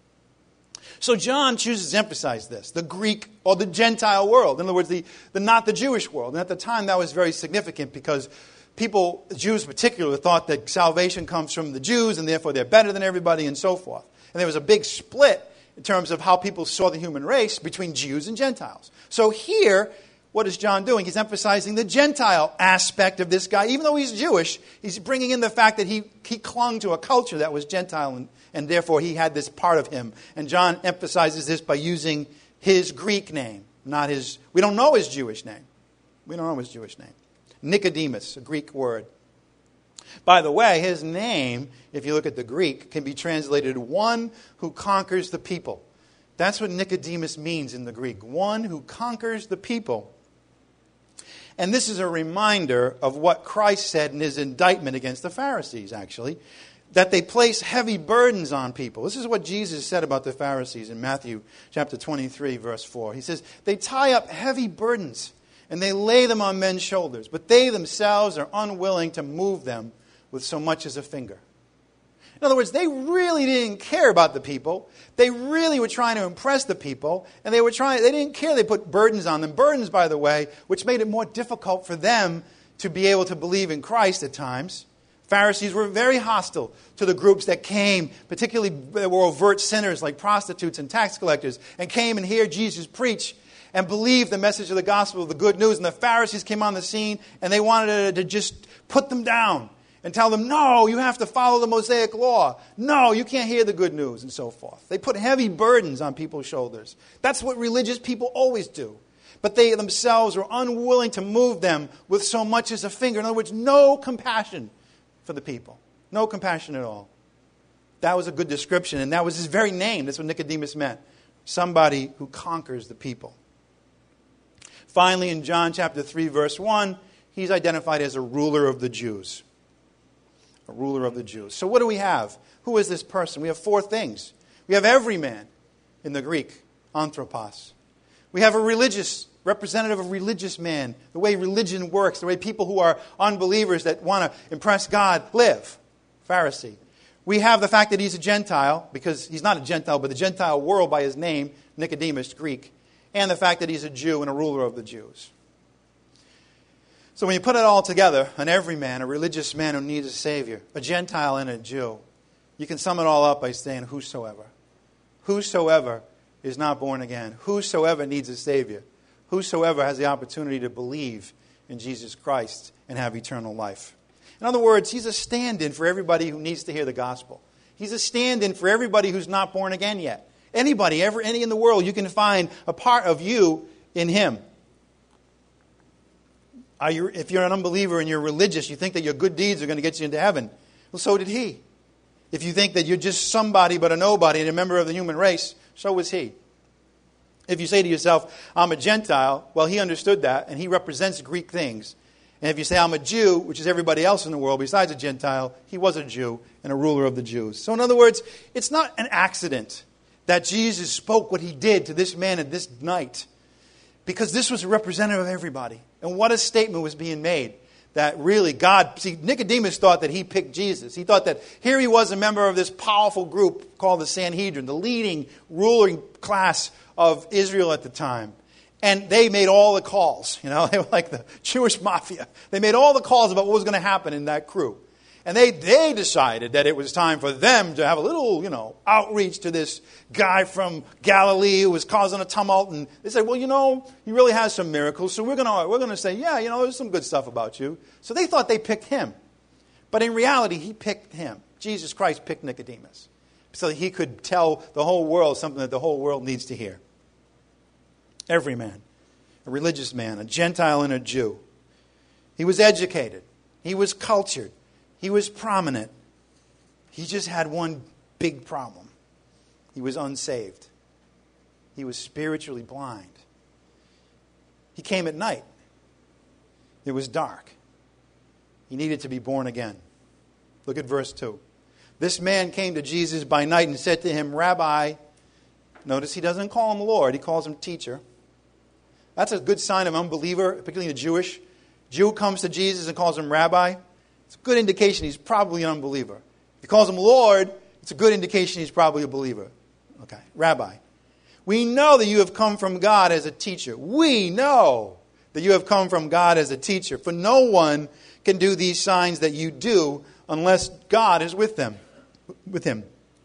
So John chooses to emphasize this, the Greek or the Gentile world. In other words, the, the not the Jewish world. And at the time, that was very significant because people, Jews particularly, thought that salvation comes from the Jews and therefore they're better than everybody and so forth. And there was a big split in terms of how people saw the human race between Jews and Gentiles. So here, what is John doing? He's emphasizing the Gentile aspect of this guy. Even though he's Jewish, he's bringing in the fact that he, he clung to a culture that was Gentile, and, and therefore he had this part of him. And John emphasizes this by using his Greek name, not his... We don't know his Jewish name. We don't know his Jewish name. Nicodemus, a Greek word. By the way, his name, if you look at the Greek, can be translated one who conquers the people. That's what Nicodemus means in the Greek. One who conquers the people. And this is a reminder of what Christ said in his indictment against the Pharisees, actually, that they place heavy burdens on people. This is what Jesus said about the Pharisees in Matthew chapter twenty-three, verse four. He says, they tie up heavy burdens and they lay them on men's shoulders, but they themselves are unwilling to move them with so much as a finger. In other words, they really didn't care about the people. They really were trying to impress the people. And they were trying, they didn't care. They put burdens on them. Burdens, by the way, which made it more difficult for them to be able to believe in Christ at times. Pharisees were very hostile to the groups that came, particularly that were overt sinners like prostitutes and tax collectors, and came and hear Jesus preach and believe the message of the gospel, of the good news. And the Pharisees came on the scene and they wanted to just put them down and tell them, no, you have to follow the Mosaic law. No, you can't hear the good news, and so forth. They put heavy burdens on people's shoulders. That's what religious people always do. But they themselves were unwilling to move them with so much as a finger. In other words, no compassion for the people. No compassion at all. That was a good description, and that was his very name. That's what Nicodemus meant. Somebody who conquers the people. Finally, in John chapter three, verse one, he's identified as a ruler of the Jews. A ruler of the Jews. So what do we have? Who is this person? We have four things. We have every man in the Greek, anthropos. We have a religious, representative of religious man, the way religion works, the way people who are unbelievers that want to impress God live, Pharisee. We have the fact that he's a Gentile, because he's not a Gentile, but the Gentile world by his name, Nicodemus, Greek, and the fact that he's a Jew and a ruler of the Jews. So when you put it all together, an everyman, a religious man who needs a Savior, a Gentile and a Jew, you can sum it all up by saying whosoever. Whosoever is not born again. Whosoever needs a Savior. Whosoever has the opportunity to believe in Jesus Christ and have eternal life. In other words, he's a stand-in for everybody who needs to hear the gospel. He's a stand-in for everybody who's not born again yet. Anybody, ever, any in the world, you can find a part of you in him. Are you, if you're an unbeliever and you're religious, you think that your good deeds are going to get you into heaven. Well, so did he. If you think that you're just somebody but a nobody and a member of the human race, so was he. If you say to yourself, I'm a Gentile, well, he understood that, and he represents Greek things. And if you say, I'm a Jew, which is everybody else in the world besides a Gentile, he was a Jew and a ruler of the Jews. So in other words, it's not an accident that Jesus spoke what he did to this man at this night, because this was a representative of everybody. And what a statement was being made. That really God... See, Nicodemus thought that he picked Jesus. He thought that here he was a member of this powerful group called the Sanhedrin, the leading ruling class of Israel at the time. And they made all the calls. You know, they were like the Jewish mafia. They made all the calls about what was going to happen in that crew. And they, they decided that it was time for them to have a little, you know, outreach to this guy from Galilee who was causing a tumult. And they said, well, you know, he really has some miracles, so we're going to we're going to say, yeah, you know, there's some good stuff about you. So they thought they picked him. But in reality, he picked him. Jesus Christ picked Nicodemus so that he could tell the whole world something that the whole world needs to hear. Every man, a religious man, a Gentile and a Jew. He was educated. He was cultured. He was prominent. He just had one big problem. He was unsaved. He was spiritually blind. He came at night. It was dark. He needed to be born again. Look at verse two. This man came to Jesus by night and said to him, Rabbi. Notice he doesn't call him Lord. He calls him teacher. That's a good sign of an unbeliever, particularly the Jewish. Jew comes to Jesus and calls him Rabbi. It's a good indication he's probably an unbeliever. If he calls him Lord, it's a good indication he's probably a believer. Okay, Rabbi. We know that you have come from God as a teacher. We know that you have come from God as a teacher. For no one can do these signs that you do unless God is with them, with him.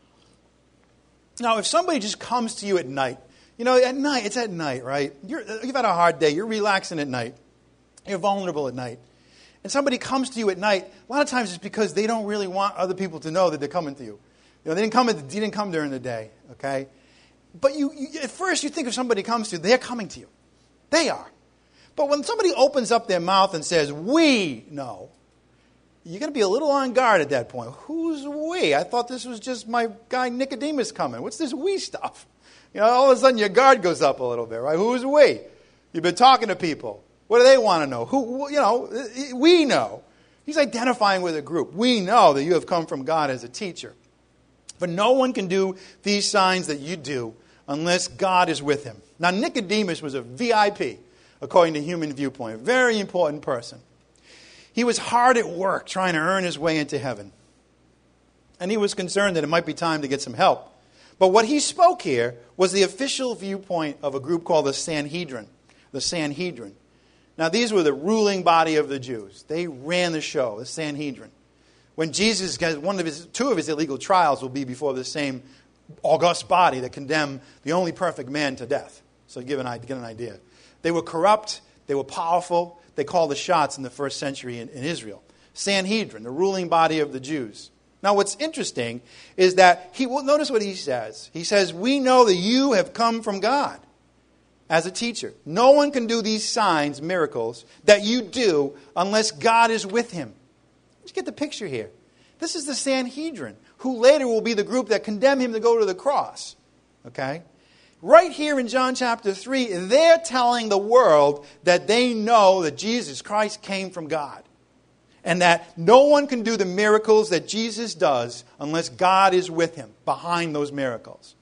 Now, if somebody just comes to you at night, you know, at night, it's at night, right? You're, you've had a hard day. You're relaxing at night. You're vulnerable at night. And somebody comes to you at night, a lot of times it's because they don't really want other people to know that they're coming to you. You know, they didn't come, at the, they didn't come during the day, okay? But you, you, at first you think if somebody comes to you, they're coming to you. They are. But when somebody opens up their mouth and says, we know, you're going to be a little on guard at that point. Who's we? I thought this was just my guy Nicodemus coming. What's this we stuff? You know, all of a sudden your guard goes up a little bit, right? Who's we? You've been talking to people. What do they want to know? Who, you know, we know. He's identifying with a group. We know that you have come from God as a teacher. But no one can do these signs that you do unless God is with him. Now, Nicodemus was a V I P, according to human viewpoint. A very important person. He was hard at work trying to earn his way into heaven. And he was concerned that it might be time to get some help. But what he spoke here was the official viewpoint of a group called the Sanhedrin. The Sanhedrin. Now, these were the ruling body of the Jews. They ran the show, the Sanhedrin. When Jesus, one of his, two of his illegal trials will be before the same august body that condemned the only perfect man to death. So give an, get an idea. They were corrupt. They were powerful. They called the shots in the first century in, in Israel. Sanhedrin, the ruling body of the Jews. Now, what's interesting is that he, well, notice what he says. He says, we know that you have come from God as a teacher. No one can do these signs, miracles, that you do unless God is with him. Let's get the picture here. This is the Sanhedrin, who later will be the group that condemn him to go to the cross. Okay? Right here in John chapter three, they're telling the world that they know that Jesus Christ came from God. And that no one can do the miracles that Jesus does unless God is with him behind those miracles.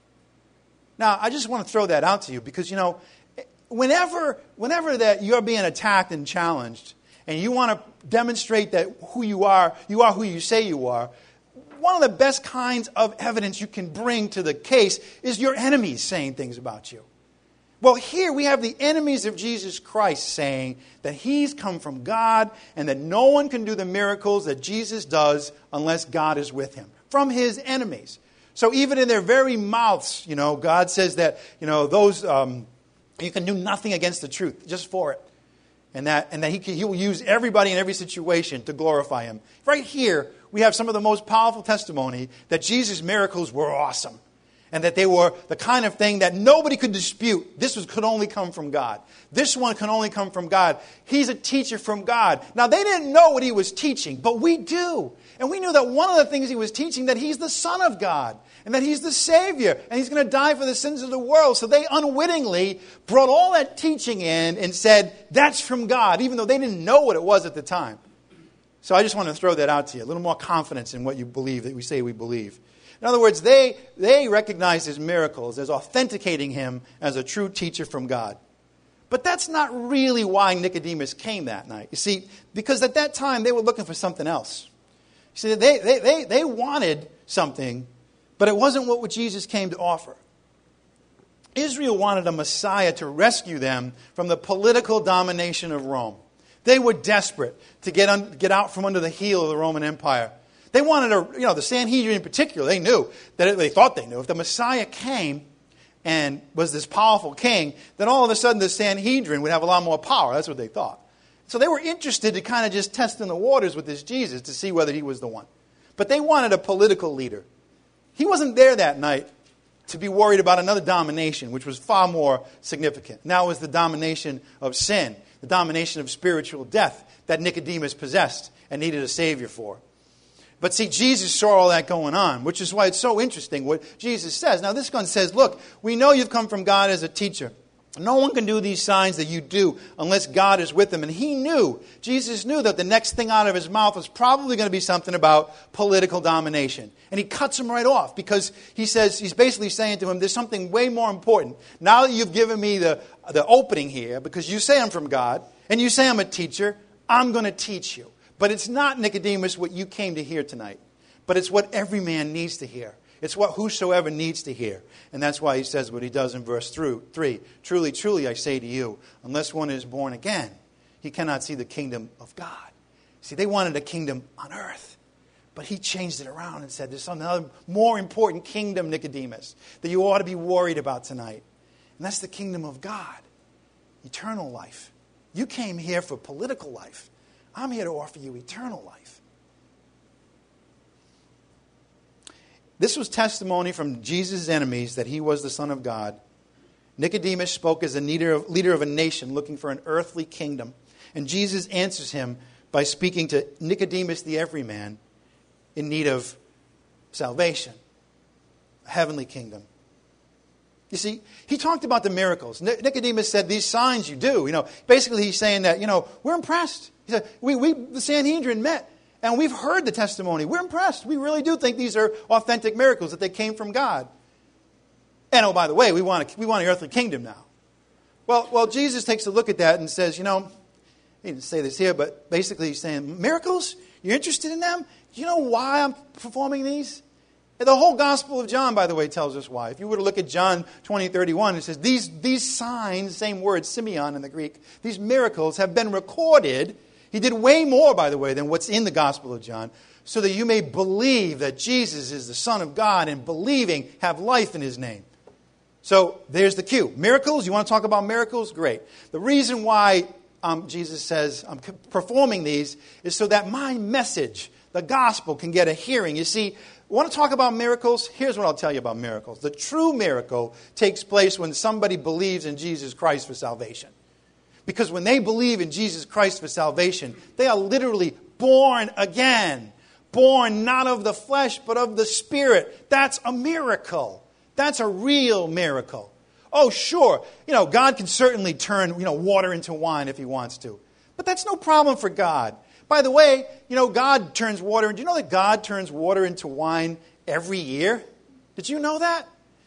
Now, I just want to throw that out to you because, you know, whenever, whenever that you're being attacked and challenged and you want to demonstrate that who you are, you are who you say you are, one of the best kinds of evidence you can bring to the case is your enemies saying things about you. Well, here we have the enemies of Jesus Christ saying that he's come from God and that no one can do the miracles that Jesus does unless God is with him. From his enemies. So even in their very mouths, you know, God says that, you know, those, um, you can do nothing against the truth, just for it. And that, and that he, can, he will use everybody in every situation to glorify him. Right here, we have some of the most powerful testimony that Jesus' miracles were awesome. And that they were the kind of thing that nobody could dispute. This was, could only come from God. This one can only come from God. He's a teacher from God. Now, they didn't know what he was teaching, but we do. And we knew that one of the things he was teaching, that he's the Son of God. And that he's the Savior. And he's going to die for the sins of the world. So they unwittingly brought all that teaching in and said, that's from God, even though they didn't know what it was at the time. So I just want to throw that out to you. A little more confidence in what you believe, that we say we believe. In other words, they, they recognized his miracles as authenticating him as a true teacher from God. But that's not really why Nicodemus came that night. You see, because at that time they were looking for something else. You see, they, they, they, they wanted something, but it wasn't what Jesus came to offer. Israel wanted a Messiah to rescue them from the political domination of Rome. They were desperate to get, un, get out from under the heel of the Roman Empire. They wanted to, you know, the Sanhedrin in particular, they knew, that they thought they knew, if the Messiah came and was this powerful king, then all of a sudden the Sanhedrin would have a lot more power. That's what they thought. So they were interested to kind of just test in the waters with this Jesus to see whether he was the one. But they wanted a political leader. He wasn't there that night to be worried about another domination, which was far more significant. Now it was the domination of sin, the domination of spiritual death that Nicodemus possessed and needed a Savior for. But see, Jesus saw all that going on, which is why it's so interesting what Jesus says. Now this one says, look, we know you've come from God as a teacher. No one can do these signs that you do unless God is with them. And he knew, Jesus knew that the next thing out of his mouth was probably going to be something about political domination. And he cuts him right off because he says, he's basically saying to him, there's something way more important. Now that you've given me the, the opening here, because you say I'm from God, and you say I'm a teacher, I'm going to teach you. But it's not, Nicodemus, what you came to hear tonight. But it's what every man needs to hear. It's what whosoever needs to hear. And that's why he says what he does in verse three. Truly, truly, I say to you, unless one is born again, he cannot see the kingdom of God. See, they wanted a kingdom on earth. But he changed it around and said, there's another more important kingdom, Nicodemus, that you ought to be worried about tonight. And that's the kingdom of God. Eternal life. You came here for political life. I'm here to offer you eternal life. This was testimony from Jesus' enemies that he was the Son of God. Nicodemus spoke as a leader of, leader of a nation looking for an earthly kingdom. And Jesus answers him by speaking to Nicodemus the everyman in need of salvation, a heavenly kingdom. You see, he talked about the miracles. Nicodemus said, these signs you do. You know, basically he's saying that, you know, we're impressed. He said, we, we the Sanhedrin met. And we've heard the testimony. We're impressed. We really do think these are authentic miracles, that they came from God. And oh, by the way, we want a, we want an earthly kingdom now. Well, well, Jesus takes a look at that and says, you know, he didn't say this here, but basically he's saying, miracles? You're interested in them? Do you know why I'm performing these? And the whole Gospel of John, by the way, tells us why. If you were to look at John twenty thirty-one, it says, these, these signs, same word, Simeon in the Greek, these miracles have been recorded. He did way more, by the way, than what's in the Gospel of John, so that you may believe that Jesus is the Son of God, and believing have life in his name. So there's the cue. Miracles, you want to talk about miracles? Great. The reason why um, Jesus says I'm performing these is so that my message, the gospel, can get a hearing. You see, want to talk about miracles? Here's what I'll tell you about miracles. The true miracle takes place when somebody believes in Jesus Christ for salvation. Because when they believe in Jesus Christ for salvation, they are literally born again. Born not of the flesh, but of the Spirit. That's a miracle. That's a real miracle. Oh, sure, you know, God can certainly turn, you know, water into wine if he wants to. But that's no problem for God. By the way, you know, God turns water. Do you know that God turns water into wine every year? Did you know that?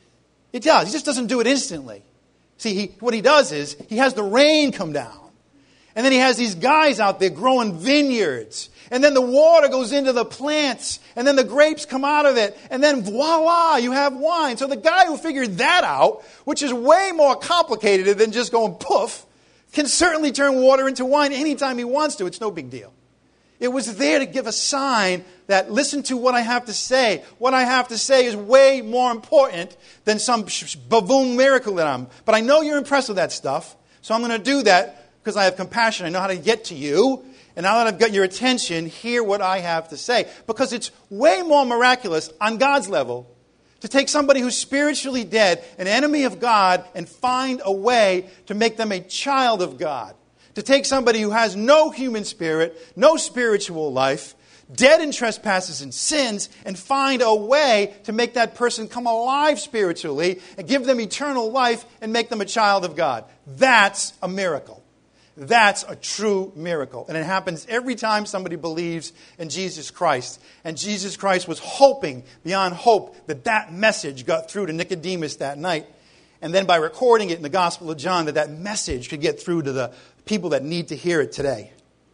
It does. He just doesn't do it instantly. See, he, what he does is he has the rain come down. And then he has these guys out there growing vineyards. And then the water goes into the plants. And then the grapes come out of it. And then voila, you have wine. So the guy who figured that out, which is way more complicated than just going poof, can certainly turn water into wine anytime he wants to. It's no big deal. It was there to give a sign that, listen to what I have to say. What I have to say is way more important than some baboon miracle that I'm. But I know you're impressed with that stuff, so I'm going to do that because I have compassion. I know how to get to you. And now that I've got your attention, hear what I have to say. Because it's way more miraculous on God's level to take somebody who's spiritually dead, an enemy of God, and find a way to make them a child of God. To take somebody who has no human spirit, no spiritual life, dead in trespasses and sins, and find a way to make that person come alive spiritually and give them eternal life and make them a child of God. That's a miracle. That's a true miracle. And it happens every time somebody believes in Jesus Christ. And Jesus Christ was hoping beyond hope that that message got through to Nicodemus that night. And then by recording it in the Gospel of John, that that message could get through to the people that need to hear it today.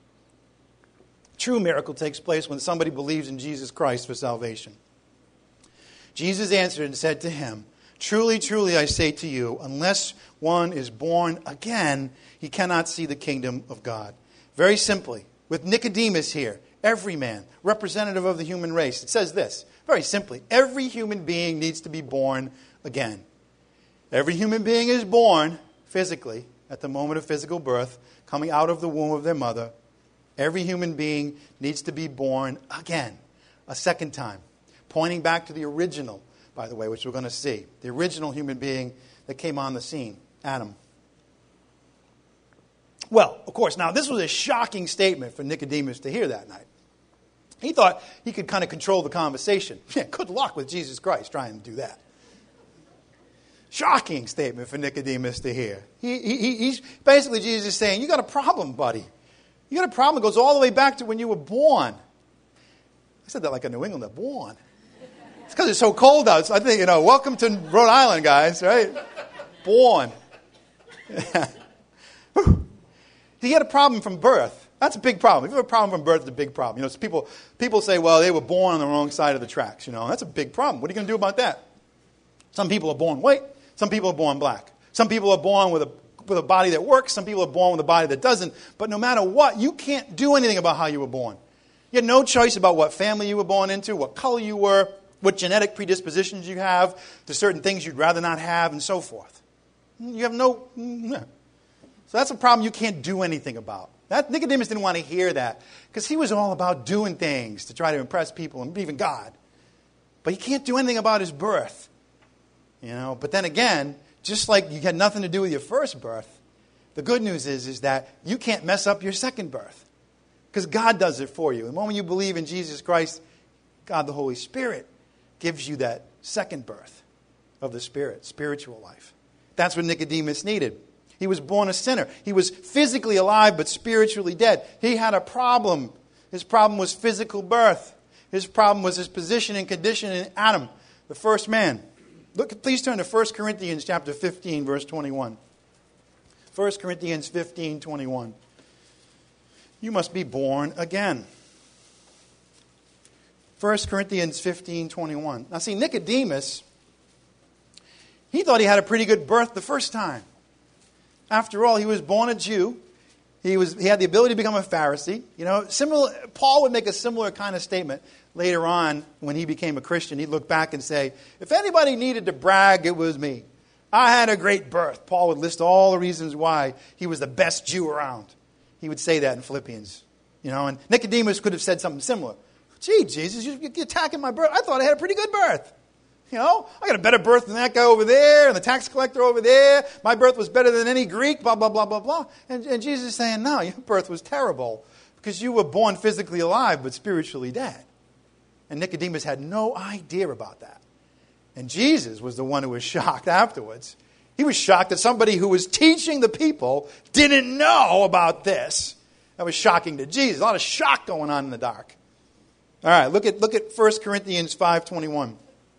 True miracle takes place when somebody believes in Jesus Christ for salvation. Jesus answered and said to him, truly, truly, I say to you, unless one is born again, he cannot see the kingdom of God. Very simply, with Nicodemus here, Every man, representative of the human race. It says this, very simply, every human being needs to be born again. Every human being is born physically at the moment of physical birth, coming out of the womb of their mother. Every human being needs to be born again, a second time, pointing back to the original, by the way, which we're going to see, the original human being that came on the scene, Adam. Well, of course, now this was a shocking statement for Nicodemus to hear that night. He thought he could kind of control the conversation. Yeah, good luck with Jesus Christ trying to do that. Shocking statement for Nicodemus to hear. He, he, he's basically Jesus is saying, you got a problem, buddy. You got a problem that goes all the way back to when you were born. I said that like a New Englander, born. It's because it's so cold out. I think, you know, welcome to Rhode Island, guys, right? Born. He had a problem from birth. That's a big problem. If you have a problem from birth, it's a big problem. You know, so people people say, well, they were born on the wrong side of the tracks. You know, that's a big problem. What are you going to do about that? Some people are born white. Some people are born black. Some people are born with a with a body that works. Some people are born with a body that doesn't. But no matter what, you can't do anything about how you were born. You had no choice about what family you were born into, what color you were, what genetic predispositions you have to certain things you'd rather not have, and so forth. You have no... So that's a problem you can't do anything about. That, Nicodemus didn't want to hear that because he was all about doing things to try to impress people and even God. But he can't do anything about his birth. You know, but then again, just like you had nothing to do with your first birth, the good news is, is that you can't mess up your second birth because God does it for you. The moment you believe in Jesus Christ, God the Holy Spirit gives you that second birth of the Spirit, spiritual life. That's what Nicodemus needed. He was born a sinner. He was physically alive but spiritually dead. He had a problem. His problem was physical birth. His problem was his position and condition in Adam, the first man. Look, please turn to First Corinthians chapter fifteen, verse twenty-one. First Corinthians fifteen, twenty-one. You must be born again. First Corinthians fifteen, twenty-one. Now see, Nicodemus, he thought he had a pretty good birth the first time. After all, he was born a Jew. He was he had the ability to become a Pharisee. You know, similar. Paul would make a similar kind of statement later on when he became a Christian. He'd look back and say, if anybody needed to brag, it was me. I had a great birth. Paul would list all the reasons why he was the best Jew around. He would say that in Philippians. You know, and Nicodemus could have said something similar. Gee, Jesus, you're attacking my birth. I thought I had a pretty good birth. You know, I got a better birth than that guy over there and the tax collector over there. My birth was better than any Greek, blah, blah, blah, blah, blah. And, and Jesus is saying, no, your birth was terrible because you were born physically alive but spiritually dead. And Nicodemus had no idea about that. And Jesus was the one who was shocked afterwards. He was shocked that somebody who was teaching the people didn't know about this. That was shocking to Jesus. A lot of shock going on in the dark. All right, look at look at First Corinthians five twenty-one.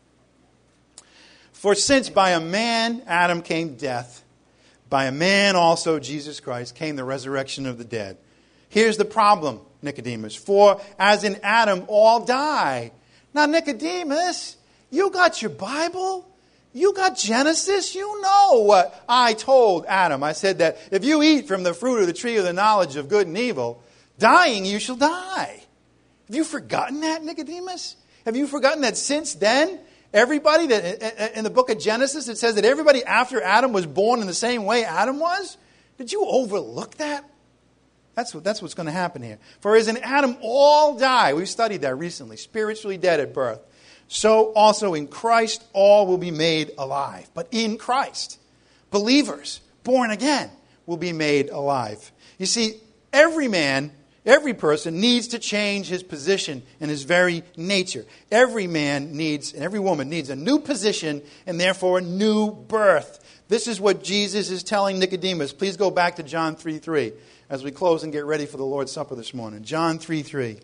For since by a man Adam came death, by a man also Jesus Christ came the resurrection of the dead. Here's the problem, Nicodemus. For as in Adam all die. Now Nicodemus, you got your Bible? You got Genesis? You know what I told Adam. I said that if you eat from the fruit of the tree of the knowledge of good and evil, dying you shall die. Have you forgotten that, Nicodemus? Have you forgotten that since then, everybody that in the book of Genesis, it says that everybody after Adam was born in the same way Adam was? Did you overlook that? That's what, that's what's going to happen here. For as in Adam all die, we've studied that recently, spiritually dead at birth. So also in Christ all will be made alive. But in Christ, believers, born again, will be made alive. You see, every man, every person needs to change his position and his very nature. Every man needs, and every woman needs a new position and therefore a new birth. This is what Jesus is telling Nicodemus. Please go back to John three three as we close and get ready for the Lord's Supper this morning. John three three.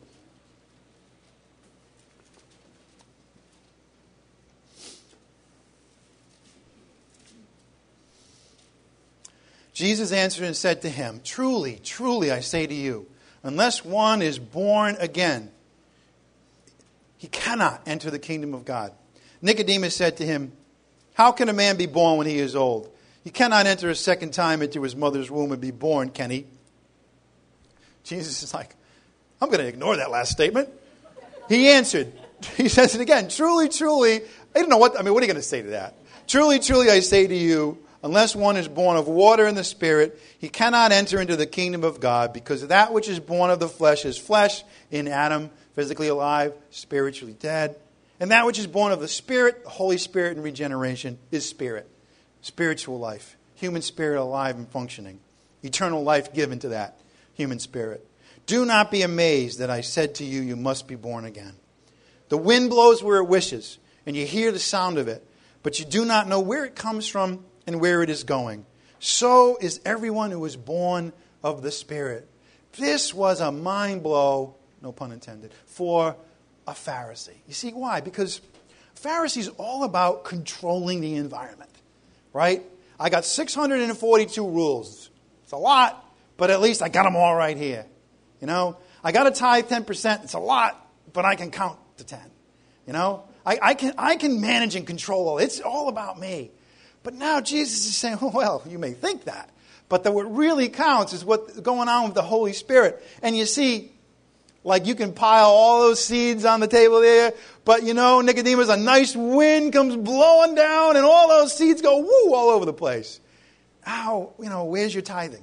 Jesus answered and said to him, Truly, truly, I say to you, unless one is born again, he cannot enter the kingdom of God. Nicodemus said to him, How can a man be born when he is old? He cannot enter a second time into his mother's womb and be born, can he? Jesus is like, I'm going to ignore that last statement. He answered. He says it again. Truly, truly. I don't know what, I mean, what are you going to say to that? Truly, truly, I say to you, unless one is born of water and the Spirit, he cannot enter into the kingdom of God, because that which is born of the flesh is flesh, in Adam, physically alive, spiritually dead. And that which is born of the Spirit, the Holy Spirit in regeneration, is spirit. Spiritual life. Human spirit alive and functioning. Eternal life given to that human spirit. Do not be amazed that I said to you, you must be born again. The wind blows where it wishes, and you hear the sound of it, but you do not know where it comes from and where it is going. So is everyone who is born of the Spirit. This was a mind blow, no pun intended, for a Pharisee. You see why? Because Pharisees all about controlling the environment, right? I got six hundred forty-two rules. It's a lot, but at least I got them all right here. You know, I got to tithe ten percent. It's a lot, but I can count to ten. You know, I, I can I can manage and control all. It's all about me. But now Jesus is saying, oh, well, you may think that, but that what really counts is what's going on with the Holy Spirit. And you see, like you can pile all those seeds on the table there, but you know, Nicodemus, a nice wind comes blowing down and all those seeds go woo all over the place. How, you know, where's your tithing?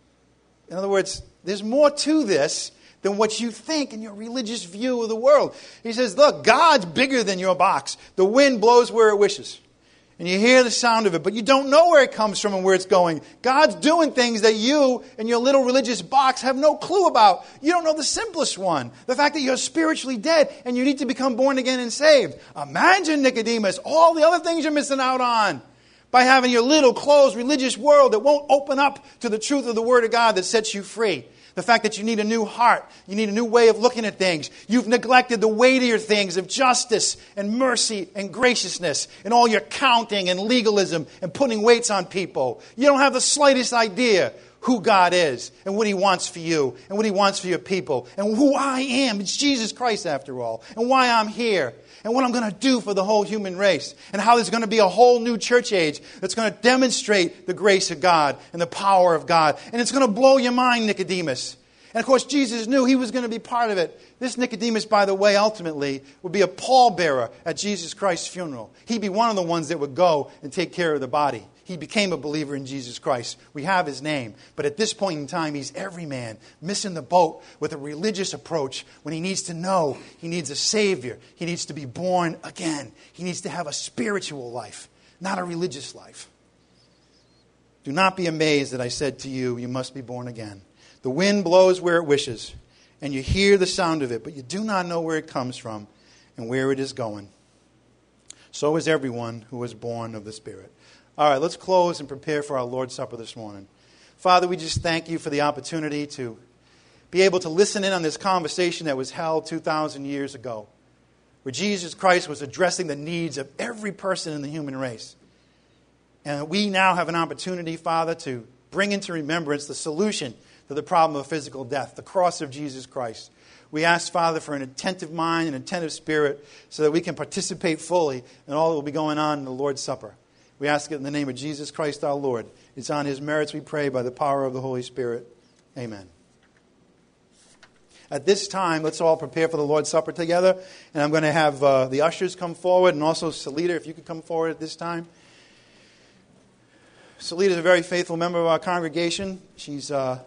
In other words, there's more to this than what you think in your religious view of the world. He says, look, God's bigger than your box. The wind blows where it wishes. And you hear the sound of it, but you don't know where it comes from and where it's going. God's doing things that you and your little religious box have no clue about. You don't know the simplest one. The fact that you're spiritually dead and you need to become born again and saved. Imagine, Nicodemus, all the other things you're missing out on by having your little closed religious world that won't open up to the truth of the Word of God that sets you free. The fact that you need a new heart. You need a new way of looking at things. You've neglected the weightier things of justice and mercy and graciousness and all your counting and legalism and putting weights on people. You don't have the slightest idea who God is and what He wants for you and what He wants for your people and who I am. It's Jesus Christ after all, and why I'm here and what I'm going to do for the whole human race and how there's going to be a whole new church age that's going to demonstrate the grace of God and the power of God. And it's going to blow your mind, Nicodemus. And of course, Jesus knew He was going to be part of it. This Nicodemus, by the way, ultimately would be a pallbearer at Jesus Christ's funeral. He'd be one of the ones that would go and take care of the body. He became a believer in Jesus Christ. We have his name. But at this point in time, he's every man missing the boat with a religious approach when he needs to know he needs a Savior. He needs to be born again. He needs to have a spiritual life, not a religious life. Do not be amazed that I said to you, you must be born again. The wind blows where it wishes, and you hear the sound of it, but you do not know where it comes from and where it is going. So is everyone who is born of the Spirit. All right, let's close and prepare for our Lord's Supper this morning. Father, we just thank you for the opportunity to be able to listen in on this conversation that was held two thousand years ago, where Jesus Christ was addressing the needs of every person in the human race. And we now have an opportunity, Father, to bring into remembrance the solution to the problem of physical death, the cross of Jesus Christ. We ask, Father, for an attentive mind and attentive spirit so that we can participate fully in all that will be going on in the Lord's Supper. We ask it in the name of Jesus Christ our Lord. It's on His merits we pray by the power of the Holy Spirit. Amen. At this time, let's all prepare for the Lord's Supper together. And I'm going to have uh, the ushers come forward, and also Salita, if you could come forward at this time. Salita is a very faithful member of our congregation. She's uh,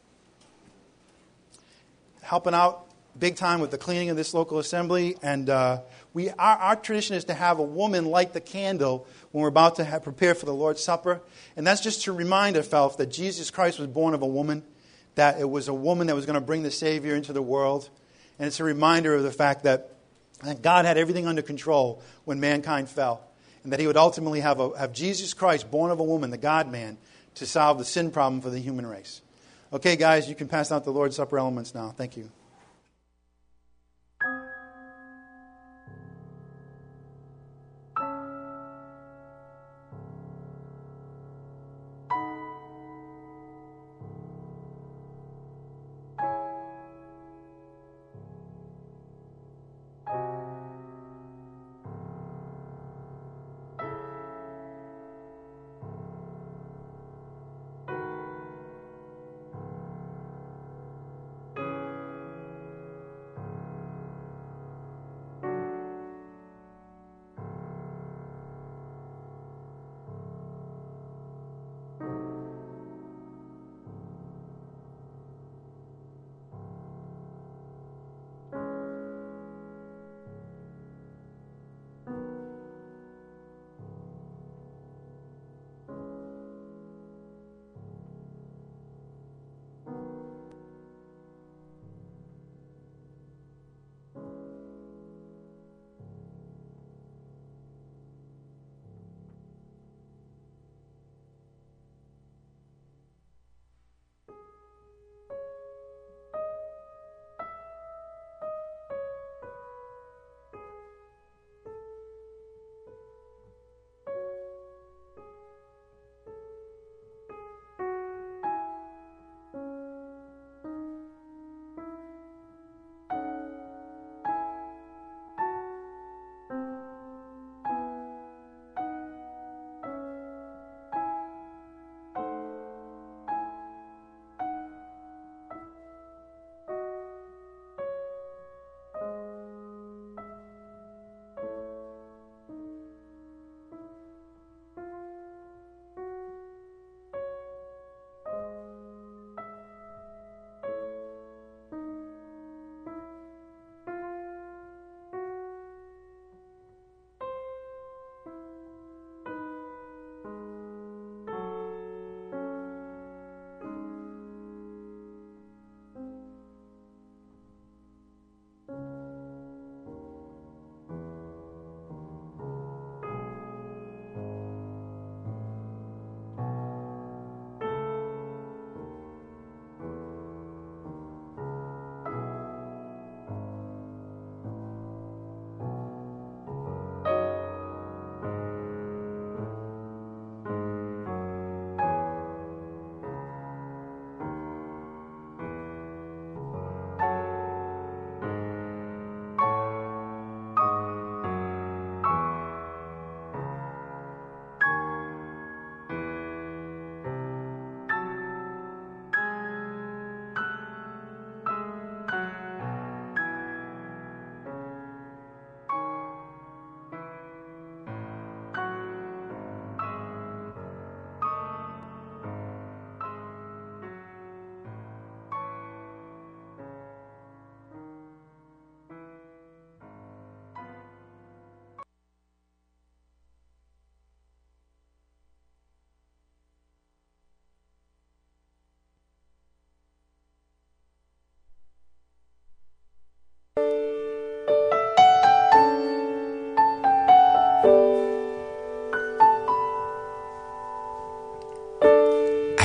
helping out big time with the cleaning of this local assembly. And uh, we our, our tradition is to have a woman light the candle when we're about to have, prepare for the Lord's Supper. And that's just to remind ourselves that Jesus Christ was born of a woman, that it was a woman that was going to bring the Savior into the world. And it's a reminder of the fact that, that God had everything under control when mankind fell. And that He would ultimately have, a, have Jesus Christ, born of a woman, the God-man, to solve the sin problem for the human race. Okay, guys, you can pass out the Lord's Supper elements now. Thank you.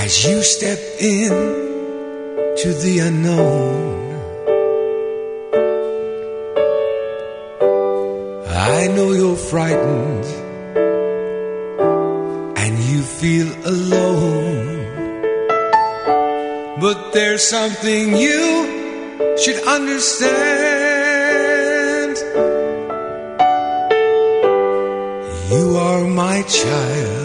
As you step in to the unknown, I know you're frightened and you feel alone, but there's something you should understand. You are my child.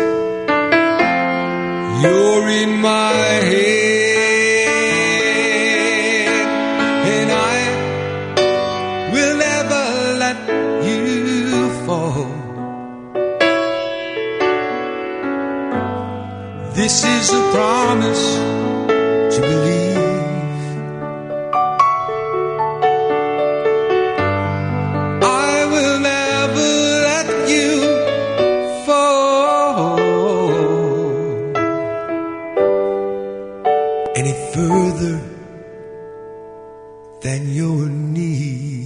You're in my head, and I will never let you fall. This is a promise to believe. I will never let you fall any further than your knees.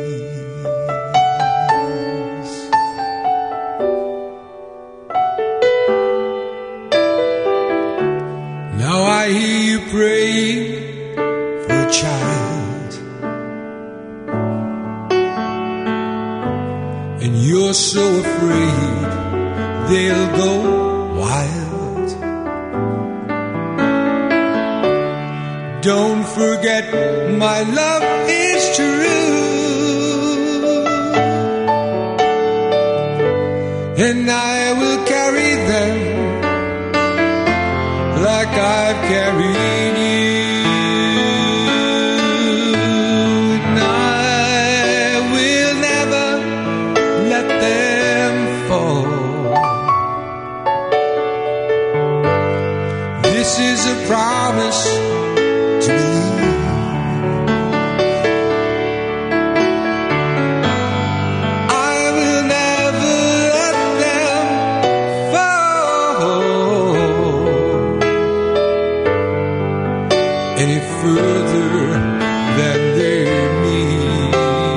Now I hear you praying for a child, and you're so afraid they'll go wild. Don't forget my love is true, and I will carry them like I've carried you, and I will never let them fall. This is a promise to believe. I will never let them fall any further than their knees.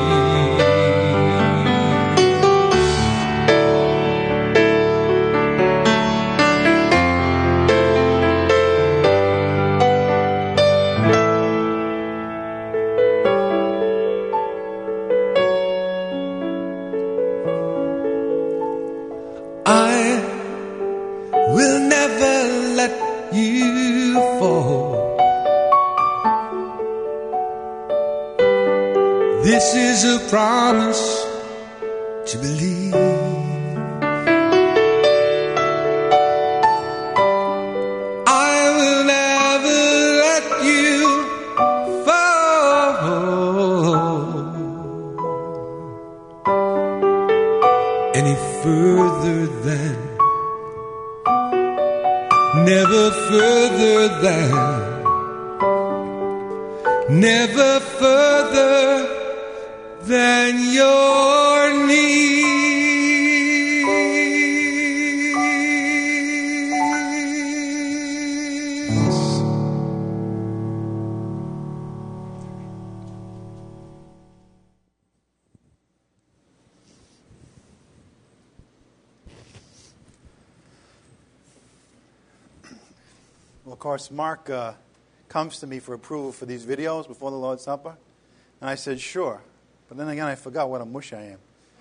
I will never let you fall. This is a promise to believe. I will never let you fall any further than, never further than, never further than your knees. Well, of course, Mark uh, comes to me for approval for these videos before the Lord's Supper, and I said, sure. But then again, I forgot what a mush I am.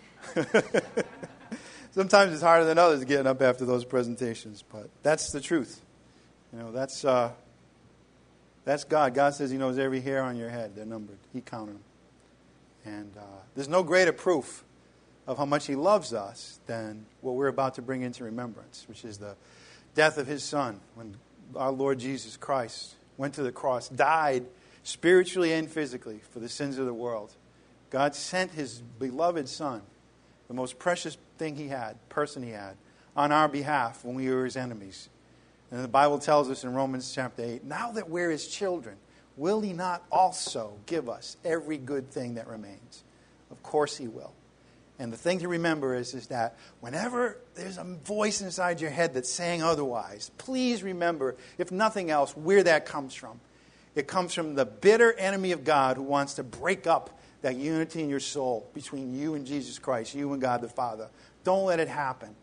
Sometimes it's harder than others getting up after those presentations, but that's the truth. You know, that's uh, that's God. God says He knows every hair on your head. They're numbered. He counted them. And uh, there's no greater proof of how much He loves us than what we're about to bring into remembrance, which is the death of His Son, when our Lord Jesus Christ went to the cross, died spiritually and physically for the sins of the world. God sent His beloved Son, the most precious thing He had, person He had, on our behalf when we were His enemies. And the Bible tells us in Romans chapter eight, now that we're His children, will He not also give us every good thing that remains? Of course He will. And the thing to remember is, is that whenever there's a voice inside your head that's saying otherwise, please remember, if nothing else, where that comes from. It comes from the bitter enemy of God who wants to break up that unity in your soul between you and Jesus Christ, you and God the Father. Don't let it happen.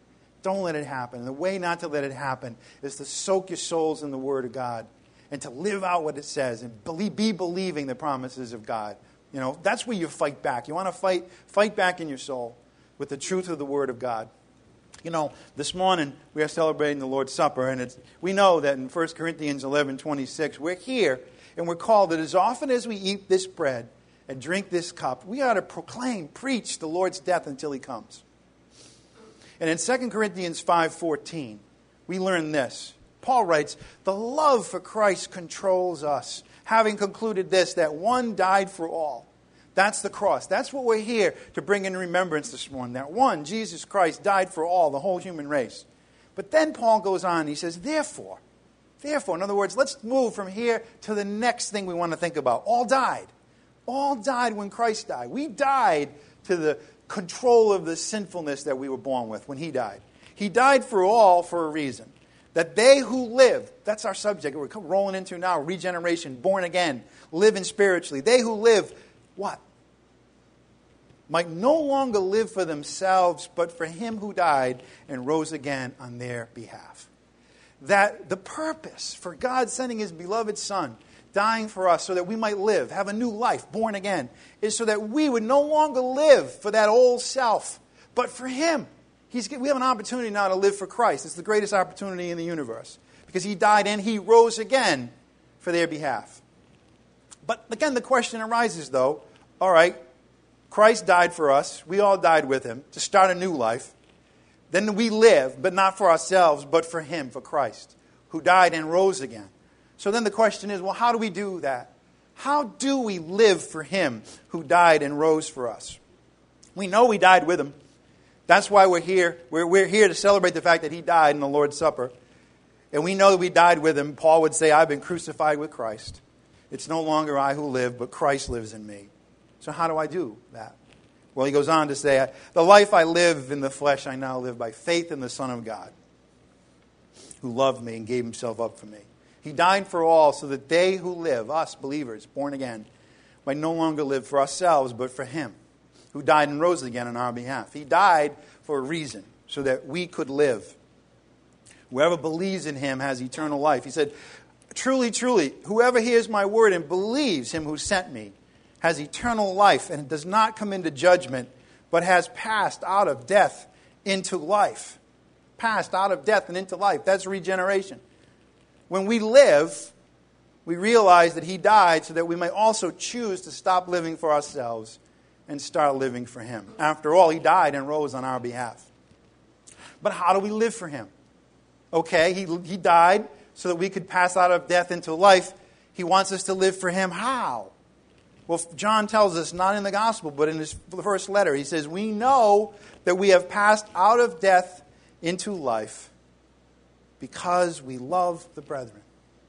Don't let it happen. And the way not to let it happen is to soak your souls in the Word of God and to live out what it says and believe, be believing the promises of God. You know, that's where you fight back. You want to fight, fight back in your soul with the truth of the Word of God. You know, this morning we are celebrating the Lord's Supper, and it's, we know that in First Corinthians eleven twenty-six, we're here and we're called that as often as we eat this bread and drink this cup, we ought to proclaim, preach the Lord's death until He comes. And in Second Corinthians five fourteen, we learn this. Paul writes, the love for Christ controls us, having concluded this, that one died for all. That's the cross. That's what we're here to bring in remembrance this morning. That one, Jesus Christ, died for all, the whole human race. But then Paul goes on, he says, therefore, therefore, in other words, let's move from here to the next thing we want to think about. All died. All died when Christ died. We died to the control of the sinfulness that we were born with when He died. He died for all for a reason. That they who live, that's our subject we're rolling into now, regeneration, born again, living spiritually. They who live, what? Might no longer live for themselves, but for Him who died and rose again on their behalf. That the purpose for God sending His beloved Son, dying for us so that we might live, have a new life, born again, is so that we would no longer live for that old self, but for Him. He's, we have an opportunity now to live for Christ. It's the greatest opportunity in the universe because He died and He rose again for their behalf. But again, the question arises though, all right, Christ died for us. We all died with Him to start a new life. Then we live, but not for ourselves, but for Him, for Christ, who died and rose again. So then the question is, well, how do we do that? How do we live for Him who died and rose for us? We know we died with Him. That's why we're here. We're, we're here to celebrate the fact that He died in the Lord's Supper. And we know that we died with Him. Paul would say, I've been crucified with Christ. It's no longer I who live, but Christ lives in me. So how do I do that? Well, he goes on to say, the life I live in the flesh, I now live by faith in the Son of God, who loved me and gave Himself up for me. He died for all so that they who live, us believers, born again, might no longer live for ourselves, but for Him, who died and rose again on our behalf. He died for a reason, so that we could live. Whoever believes in Him has eternal life. He said, truly, truly, whoever hears my word and believes Him who sent me has eternal life and does not come into judgment, but has passed out of death into life. Passed out of death and into life. That's regeneration. When we live, we realize that He died so that we may also choose to stop living for ourselves and start living for Him. After all, He died and rose on our behalf. But how do we live for Him? Okay, He, he died so that we could pass out of death into life. He wants us to live for Him. How? Well, John tells us, not in the gospel, but in his first letter, he says, we know that we have passed out of death into life because we love the brethren.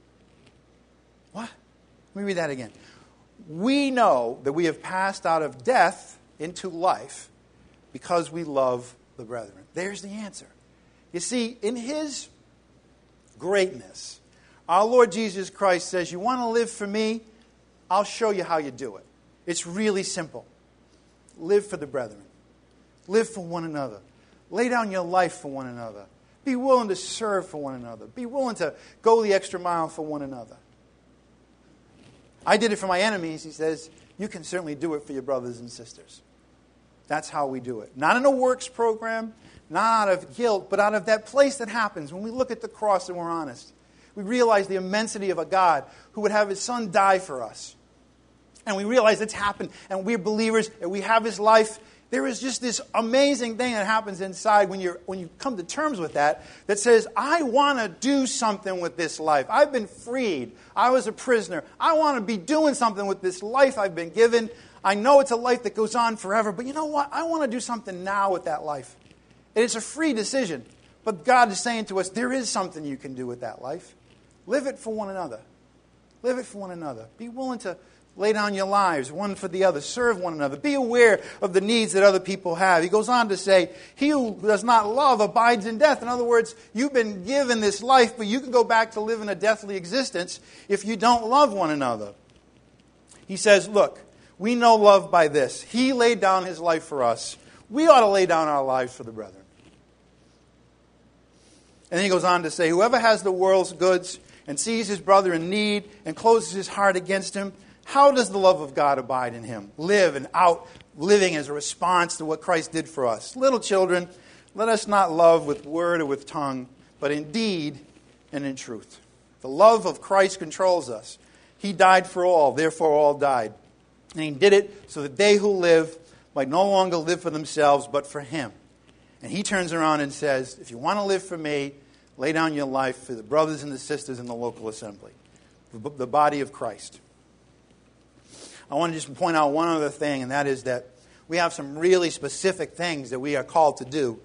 What? Let me read that again. We know that we have passed out of death into life because we love the brethren. There's the answer. You see, in His greatness, our Lord Jesus Christ says, you want to live for me? I'll show you how you do it. It's really simple. Live for the brethren. Live for one another. Lay down your life for one another. Be willing to serve for one another. Be willing to go the extra mile for one another. I did it for my enemies, he says. You can certainly do it for your brothers and sisters. That's how we do it. Not in a works program, not out of guilt, but out of that place that happens when we look at the cross and we're honest. We realize the immensity of a God who would have His Son die for us. And we realize it's happened, and we're believers, and we have His life. There is just this amazing thing that happens inside when you're when you come to terms with that, that says, I want to do something with this life. I've been freed. I was a prisoner. I want to be doing something with this life I've been given. I know it's a life that goes on forever, but you know what? I want to do something now with that life. And it's a free decision. But God is saying to us, there is something you can do with that life. Live it for one another. Live it for one another. Be willing to lay down your lives, one for the other. Serve one another. Be aware of the needs that other people have. He goes on to say, he who does not love abides in death. In other words, you've been given this life, but you can go back to living a deathly existence if you don't love one another. He says, look, we know love by this. He laid down His life for us. We ought to lay down our lives for the brethren. And then he goes on to say, whoever has the world's goods and sees his brother in need and closes his heart against him, how does the love of God abide in him? Live and out living as a response to what Christ did for us. Little children, let us not love with word or with tongue, but in deed and in truth. The love of Christ controls us. He died for all, therefore all died. And he did it so that they who live might no longer live for themselves, but for him. And he turns around and says, if you want to live for me, lay down your life for the brothers and the sisters in the local assembly, the body of Christ. I want to just point out one other thing, and that is that we have some really specific things that we are called to do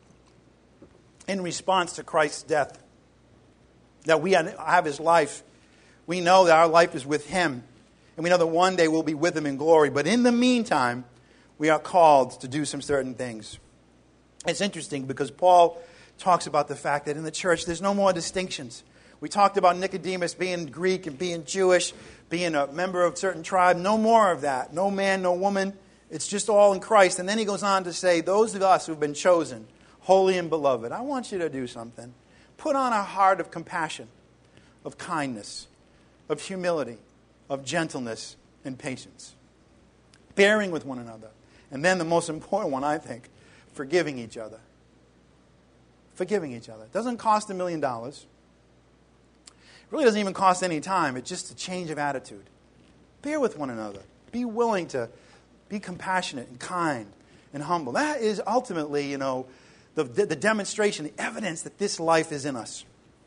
in response to Christ's death. That we have his life. We know that our life is with him, and we know that one day we'll be with him in glory. But in the meantime, we are called to do some certain things. It's interesting because Paul talks about the fact that in the church there's no more distinctions. We talked about Nicodemus being Greek and being Jewish, being a member of a certain tribe. No more of that. No man, no woman. It's just all in Christ. And then he goes on to say, those of us who've been chosen, holy and beloved, I want you to do something. Put on a heart of compassion, of kindness, of humility, of gentleness and patience. Bearing with one another. And then the most important one, I think, forgiving each other. Forgiving each other. It doesn't cost a million dollars. It really doesn't even cost any time. It's just a change of attitude. Bear with one another. Be willing to be compassionate and kind and humble. That is ultimately, you know, the, the demonstration, the evidence that this life is in us.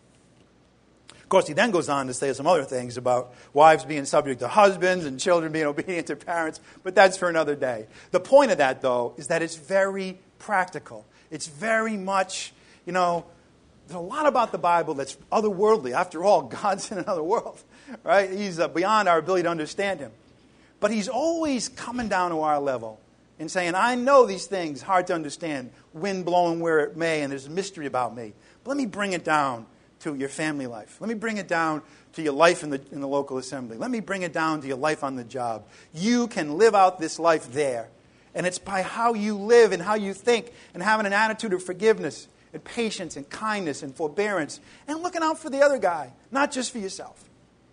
Of course, he then goes on to say some other things about wives being subject to husbands and children being obedient to parents, but that's for another day. The point of that, though, is that it's very practical. It's very much, you know, there's a lot about the Bible that's otherworldly. After all, God's in another world, right? He's uh, beyond our ability to understand him. But he's always coming down to our level and saying, I know these things, hard to understand, wind blowing where it may, and there's a mystery about me. But let me bring it down to your family life. Let me bring it down to your life in the, in the local assembly. Let me bring it down to your life on the job. You can live out this life there. And it's by how you live and how you think and having an attitude of forgiveness and patience and kindness and forbearance and looking out for the other guy, not just for yourself.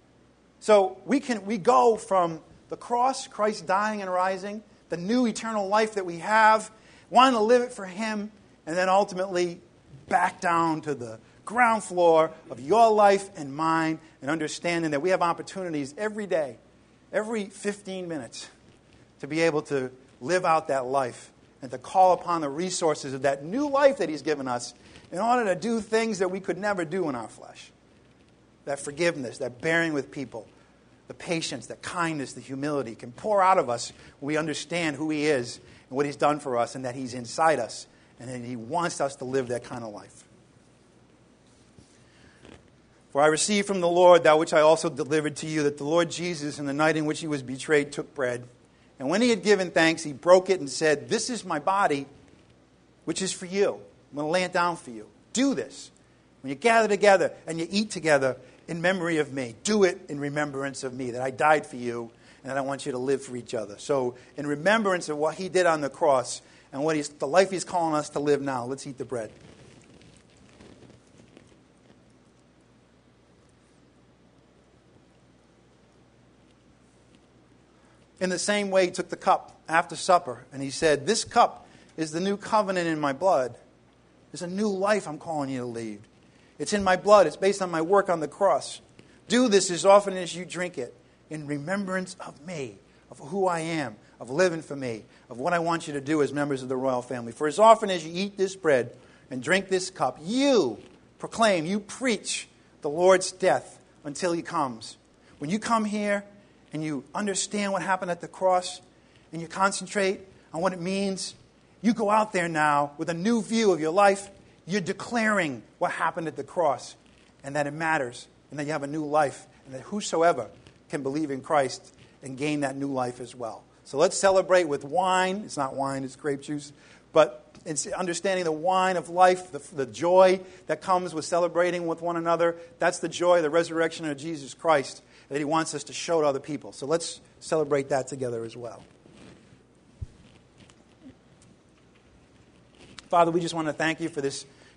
So we can we go from the cross, Christ dying and rising, the new eternal life that we have, wanting to live it for him, and then ultimately back down to the ground floor of your life and mine, and understanding that we have opportunities every day, every fifteen minutes, to be able to live out that life and to call upon the resources of that new life that he's given us in order to do things that we could never do in our flesh. That forgiveness, that bearing with people, the patience, the kindness, the humility can pour out of us when we understand who he is and what he's done for us and that he's inside us and that he wants us to live that kind of life. For I received from the Lord that which I also delivered to you, that the Lord Jesus, in the night in which he was betrayed, took bread. And when he had given thanks, he broke it and said, this is my body, which is for you. I'm going to lay it down for you. Do this. When you gather together and you eat together in memory of me, do it in remembrance of me, that I died for you and that I want you to live for each other. So in remembrance of what he did on the cross and what he's, the life he's calling us to live now, let's eat the bread. In the same way, he took the cup after supper, and he said, this cup is the new covenant in my blood. There's a new life I'm calling you to lead. It's in my blood. It's based on my work on the cross. Do this as often as you drink it in remembrance of me, of who I am, of living for me, of what I want you to do as members of the royal family. For as often as you eat this bread and drink this cup, you proclaim, you preach the Lord's death until he comes. When you come here, and you understand what happened at the cross, and you concentrate on what it means, you go out there now with a new view of your life. You're declaring what happened at the cross, and that it matters, and that you have a new life, and that whosoever can believe in Christ and gain that new life as well. So let's celebrate with wine. It's not wine, it's grape juice. But it's understanding the wine of life, the, the joy that comes with celebrating with one another. That's the joy of the resurrection of Jesus Christ that he wants us to show to other people. So let's celebrate that together as well. Father, we just want to thank you for this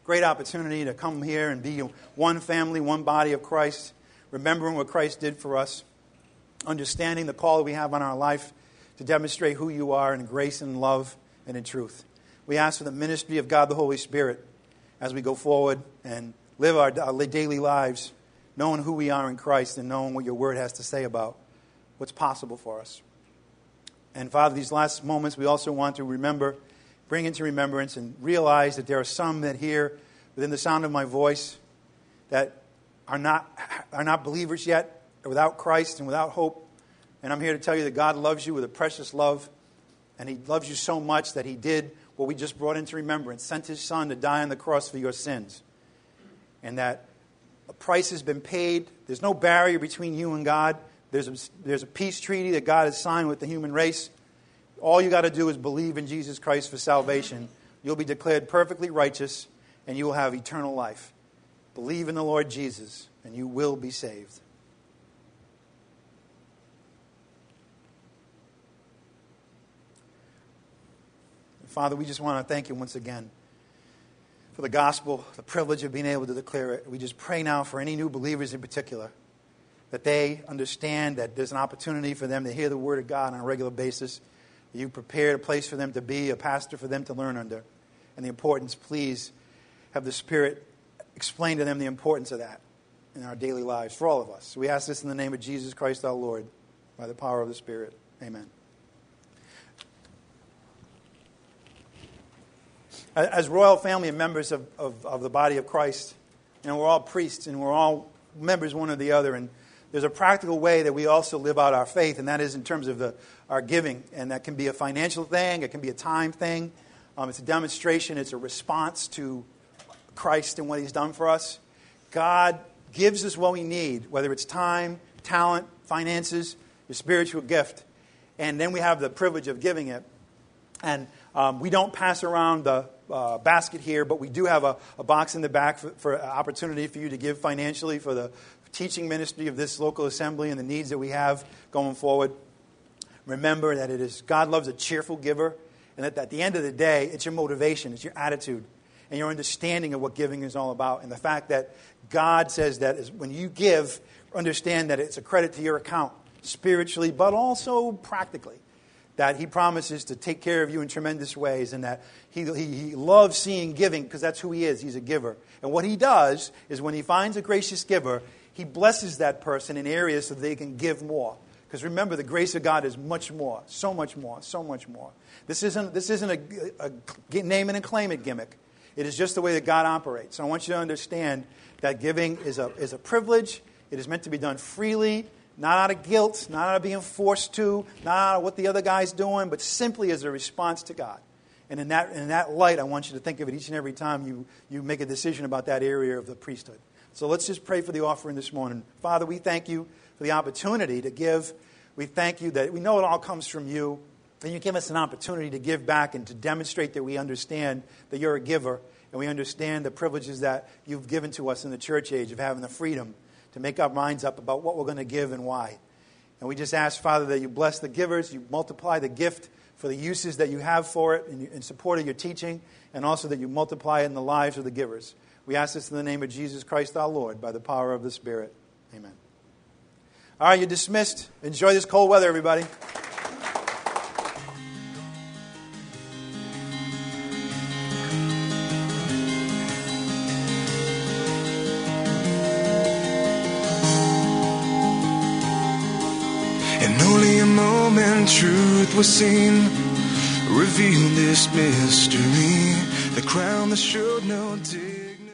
great opportunity to come here and be one family, one body of Christ, remembering what Christ did for us, understanding the call that we have on our life to demonstrate who you are in grace and love and in truth. We ask for the ministry of God the Holy Spirit as we go forward and live our, our daily lives knowing who we are in Christ and knowing what your word has to say about what's possible for us. And Father, these last moments we also want to remember, bring into remembrance and realize that there are some that hear within the sound of my voice that are not, are not believers yet, are without Christ and without hope. And I'm here to tell you that God loves you with a precious love. And He loves you so much that He did what we just brought into remembrance, sent His Son to die on the cross for your sins. And that a price has been paid. There's no barrier between you and God. There's a, there's a peace treaty that God has signed with the human race. All you got to do is believe in Jesus Christ for salvation. You'll be declared perfectly righteous, and you will have eternal life. Believe in the Lord Jesus, and you will be saved. Father, we just want to thank you once again for the gospel, the privilege of being able to declare it. We just pray now for any new believers in particular, that they understand that there's an opportunity for them to hear the word of God on a regular basis. You prepared a place for them to be, a pastor for them to learn under. And the importance, please, have the Spirit explain to them the importance of that in our daily lives for all of us. So we ask this in the name of Jesus Christ our Lord, by the power of the Spirit. Amen. As royal family and members of, of, of the body of Christ, you know, we're all priests and we're all members one of the other. And there's a practical way that we also live out our faith, and that is in terms of the, our giving. And that can be a financial thing. It can be a time thing. Um, it's a demonstration. It's a response to Christ and what He's done for us. God gives us what we need, whether it's time, talent, finances, your spiritual gift. And then we have the privilege of giving it. And um, we don't pass around the uh, basket here, but we do have a, a box in the back for, for an opportunity for you to give financially for the teaching ministry of this local assembly and the needs that we have going forward. Remember that it is God loves a cheerful giver, and that at the end of the day, it's your motivation, it's your attitude, and your understanding of what giving is all about. And the fact that God says that is when you give, understand that it's a credit to your account, spiritually, but also practically. That He promises to take care of you in tremendous ways, and that He, he, he loves seeing giving because that's who He is. He's a giver. And what He does is when He finds a gracious giver, He blesses that person in areas so they can give more. Because remember, the grace of God is much more, so much more, so much more. This isn't, this isn't a, a name it and claim it gimmick. It is just the way that God operates. So I want you to understand that giving is a, is a privilege. It is meant to be done freely, not out of guilt, not out of being forced to, not out of what the other guy's doing, but simply as a response to God. And in that, in that light, I want you to think of it each and every time you, you make a decision about that area of the priesthood. So let's just pray for the offering this morning. Father, we thank you for the opportunity to give. We thank you that we know it all comes from you. And you give us an opportunity to give back and to demonstrate that we understand that you're a giver. And we understand the privileges that you've given to us in the church age of having the freedom to make our minds up about what we're going to give and why. And we just ask, Father, that you bless the givers, you multiply the gift for the uses that you have for it in, in support of your teaching, and also that you multiply it in the lives of the givers. We ask this in the name of Jesus Christ our Lord, by the power of the Spirit. Amen. All right, you're dismissed. Enjoy this cold weather, everybody. And truth was seen, revealed this mystery, the crown that showed no day.